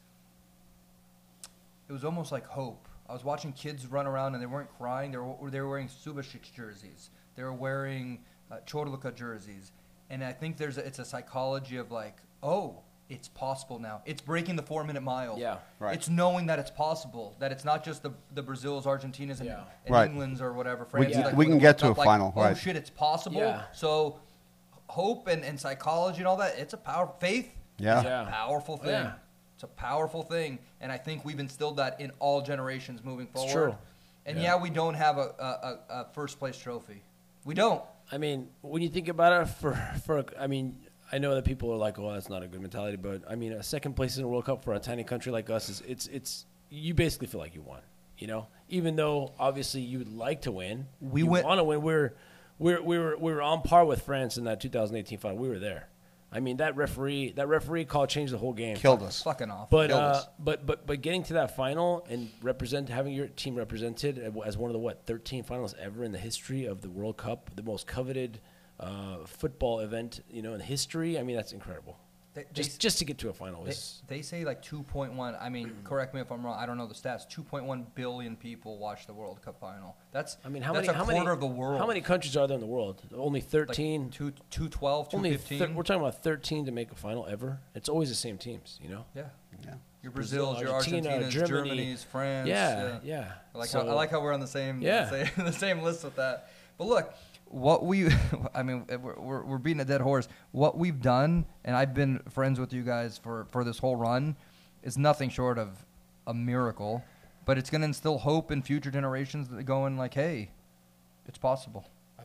It was almost like hope. I was watching kids run around, and they weren't crying. They were they were wearing Subasic jerseys. They were wearing uh, Chorluka jerseys, and I think there's a, it's a psychology of like, oh. It's possible now. It's breaking the four-minute mile. Yeah. Right. It's knowing that it's possible. That it's not just the the Brazils, Argentinas, and, Yeah. and Right. Englands or whatever. We France, can- like, we can with the get World to a Cup, like, final, Oh right. shit, it's possible. Yeah. So hope and, and psychology and all that. It's a power. Faith. Yeah. Is a Yeah. powerful thing. Yeah. It's a powerful thing, and I think we've instilled that in all generations moving forward. true. And Yeah. yeah, we don't have a, a, a, a first place trophy. We don't. I mean, when you think about it, for for I mean, I know that people are like, "Oh, that's not a good mentality," but I mean, a second place in a World Cup for a tiny country like us is it's it's you basically feel like you won. You know, even though obviously you would like to win, We you went- want to win. We're we're we were we were on par with France in that two thousand eighteen final. We were there. I mean, that referee that referee call changed the whole game. Killed us. Fucking off. But Killed uh, us. but but but getting to that final and represent having your team represented as one of the what thirteen finals ever in the history of the World Cup, the most coveted uh, football event, you know, in history. I mean, that's incredible. They- they Just s- just to get to a final They, is they say like two point one. I mean, correct me if I'm wrong. I don't know the stats. two point one billion people watch the World Cup final. That's I mean, how that's many a how quarter many of the world. How many countries are there in the world? Only Like thirteen. two, two twelve, two only fifteen. thir- we're talking about thirteen to make a final ever. It's always the same teams, you know. yeah. Yeah. Your Brazil, Brazils, your Argentina, Argentinas, Germany. Germany's, France. Yeah, yeah. I like So- how I like how we're on the same Yeah. the same, the same list with that. But look, what we I mean we're, we're we're beating a dead horse. What we've done, and I've been friends with you guys for for this whole run, is nothing short of a miracle. But it's going to instill hope in future generations that are going like, hey, it's possible.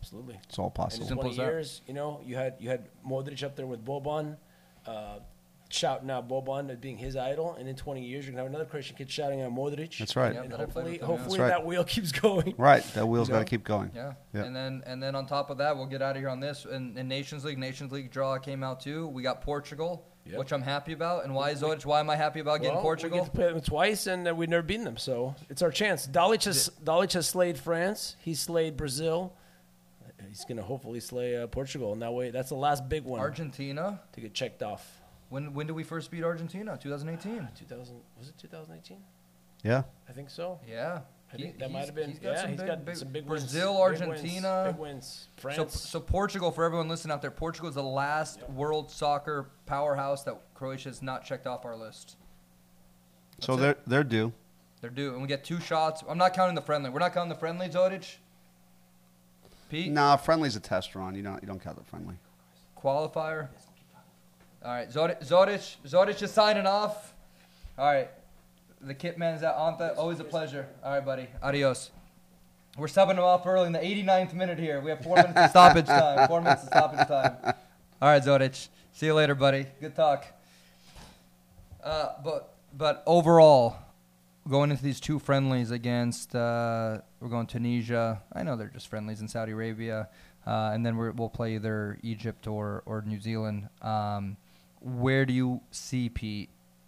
Absolutely. It's all And possible. in Simple twenty as that. years, you know, you had you had Modric up there with Boban, uh, shouting out Boban as being his idol, and in twenty years, you're gonna have another Croatian kid shouting out Modric. That's right. Yeah, And that I played hopefully, with him, yeah. hopefully That's right. that wheel keeps going. Right. That wheel's You got know? to keep going. Yeah. Yeah. And then and then on top of that, we'll get out of here on this. In, in Nations League, Nations League draw came out too. We got Portugal, Yep. which I'm happy about. And why is Zodic? Why am I happy about getting Well, Portugal? We get to play them twice, and uh, we've never beaten them, so it's our chance. Dalic has Dalic has slayed France. He slayed Brazil. He's gonna hopefully slay uh, Portugal, and that way, that's the last big one Argentina. to get checked off. When when did we first beat Argentina? twenty eighteen. two thousand was it twenty eighteen? Yeah. I think so. Yeah. I He- think that he's- might have been. he's got yeah, some he's big- got big- some big Brazil, wins, big Argentina. wins, big wins. So, France. so Portugal, for everyone listening out there, Portugal is the last world soccer powerhouse that Croatia has not checked off our list. So That's they're it. they're due. They're due, and we get two shots. I'm not counting the friendly. We're not counting the friendly, Zodic. Pete, Nah, friendly's a test run. You don't you don't count the friendly. qualifier. All right, Zodic, Zodic, Zodic is signing off. All right, the kit man's out. Anta, always a pleasure. All right, buddy. Adios. We're subbing him off early in the eighty-ninth minute here. We have four minutes of stoppage time. Four minutes of stoppage time. All right, Zodic. See you later, buddy. Good talk. Uh, but but overall, going into these two friendlies against, uh, we're going Tunisia. I know they're just friendlies in Saudi Arabia, uh, and then we're, we'll play either Egypt or or New Zealand. Um, where do you see, Pete,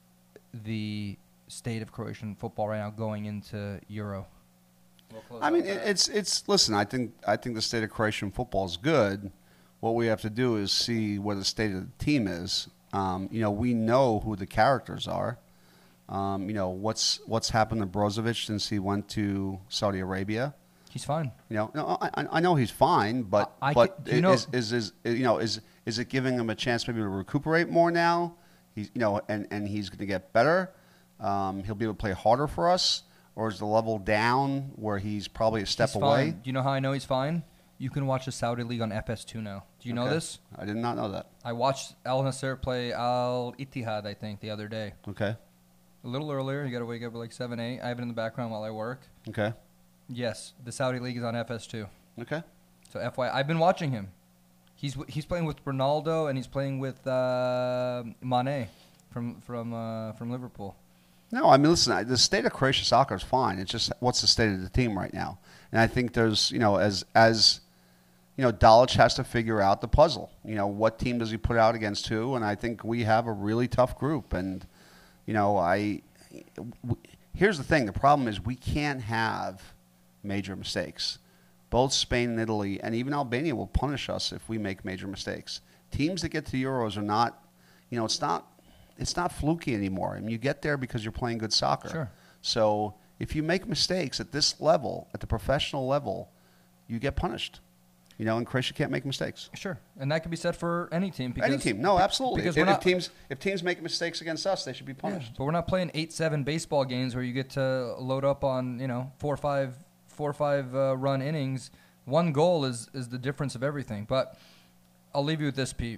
the state of Croatian football right now going into Euro? We'll close I out mean, that. it- it's it's. Listen, I think I think the state of Croatian football is good. What we have to do is see what the state of the team is. Um, you know, we know who the characters are. Um, you know, what's what's happened to Brozovic since he went to Saudi Arabia. He's fine. You know, no, I, I- I know he's fine, but I- I but ca- do you know- is, is is you know is is it giving him a chance maybe to recuperate more now? He's you know, and and he's going to get better. Um, he'll be able to play harder for us, or is the level down where he's probably a step He's away? fine. Do you know how I know he's fine? You can watch the Saudi League on F S two now. Do you know Okay. this? I did not know that. I watched Al Nasser play Al Ittihad, I think, the other day. Okay, A little earlier. You got to wake up at like seven, eight. I have it in the background while I work. okay, Yes, the Saudi League is on F S two. okay. So F Y I, I've been watching him. He's w- he's playing with Ronaldo and he's playing with uh, Mane from from uh, from Liverpool. No, I mean, listen, I- the state of Croatian soccer is fine. It's just what's the state of the team right now, and I think there's you know as as you know, Dalic has to figure out the puzzle. You know, what team does he put out against who? And I think we have a really tough group. And, you know, I w- here's the thing. The problem is we can't have major mistakes. Both Spain and Italy and even Albania will punish us if we make major mistakes. Teams that get to Euros are not, you know, it's not, it's not fluky anymore. I mean, you get there because you're playing good soccer. Sure. So if you make mistakes at this level, at the professional level, you get punished. You know, and Croatia can't make mistakes. Sure, and that could be said for any team. Because, Any team, no, absolutely. Because If, we're if not, teams if teams make mistakes against us, they should be yeah, punished. but we're not playing eight seven baseball games where you get to load up on you know four or five four or five uh, run innings. One goal is is the difference of everything. But I'll leave you with this, Pete.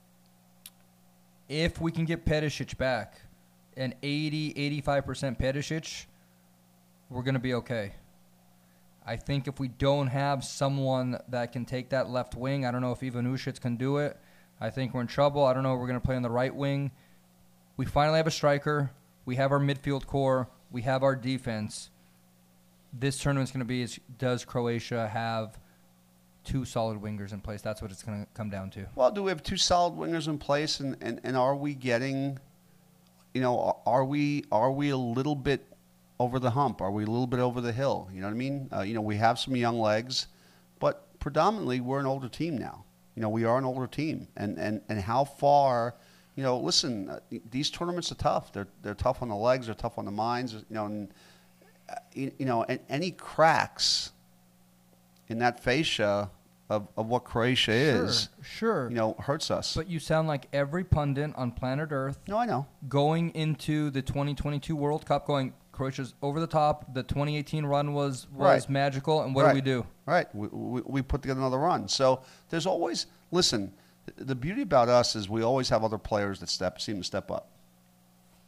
If we can get Perisic back, an eighty, eighty-five percent Perisic, we're going to be okay. I think if we don't have someone that can take that left wing, I don't know if Ivan Ušić can do it. I think we're in trouble. I don't know if we're going to play on the right wing. We finally have a striker. We have our midfield core. We have our defense. This tournament's going to be is, does Croatia have two solid wingers in place? That's what it's going to come down to. Well, do we have two solid wingers in place, and, and, and are we getting, you know, are we are we a little bit over the hump? Are we a little bit over the hill? You know what I mean? Uh, you know, we have some young legs, but predominantly we're an older team now. You know, we are an older team, and and, and how far? You know, listen, uh, these tournaments are tough. They're they're tough on the legs. They're tough on the minds. You know, and uh, you, you know, and any cracks in that fascia of, of what Croatia is, Sure. you know, hurts us. But you sound like every pundit on planet Earth no, I know. going into the twenty twenty-two World Cup going, Croatia's over the top. The twenty eighteen run was, was Right. magical. And what right. do we do? Right. We, we, we put together another run. So there's always, listen, the beauty about us is we always have other players that step seem to step up.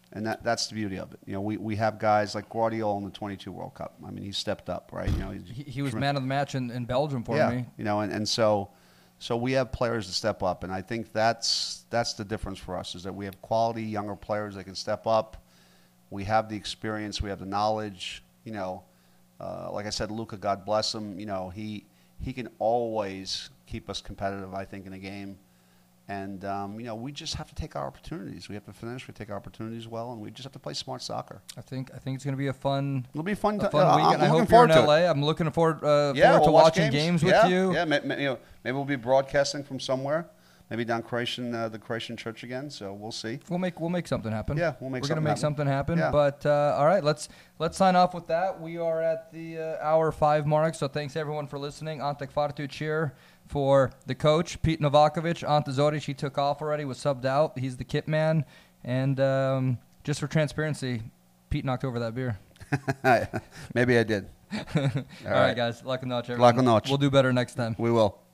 And that, that's the beauty of it. You know, we, we have guys like Guardiola in the twenty-two World Cup. I mean, he stepped up, right? You know, he's, He, he was man of the match in, in Belgium for yeah, me. you know, and, and so so we have players to step up, and I think that's that's the difference for us is that we have quality younger players that can step up. We have the experience, we have the knowledge. You know, uh, like I said, Luka, God bless him. You know, he he can always keep us competitive. I think in a game. And, um, you know, we just have to take our opportunities. We have to finish. We take our opportunities well, and we just have to play smart soccer. I think I think it's going to be a fun, It'll be a fun, a t- fun uh, weekend. I'm I looking hope you're in forward to L A. it. I'm looking forward, uh, Yeah, forward we'll to watch watching games, games, with yeah, you. Yeah, maybe, you know, maybe we'll be broadcasting from somewhere, maybe down Croatian, uh, the Croatian church again. So we'll see. We'll make we'll make something happen. Yeah, we'll make We're something gonna make happen. something happen. Yeah. But uh, all right, let's let's sign off with that. We are at the uh, hour five mark. So thanks everyone for listening. Antek Fartuc here for the coach, Pete Novakovic. Ante Zoric, he took off already, was subbed out. He's the kit man. And um, just for transparency, Pete knocked over that beer. Maybe I did. all right. right, guys. Luck and noche, Luck everyone. and noche. We'll do better next time. We will.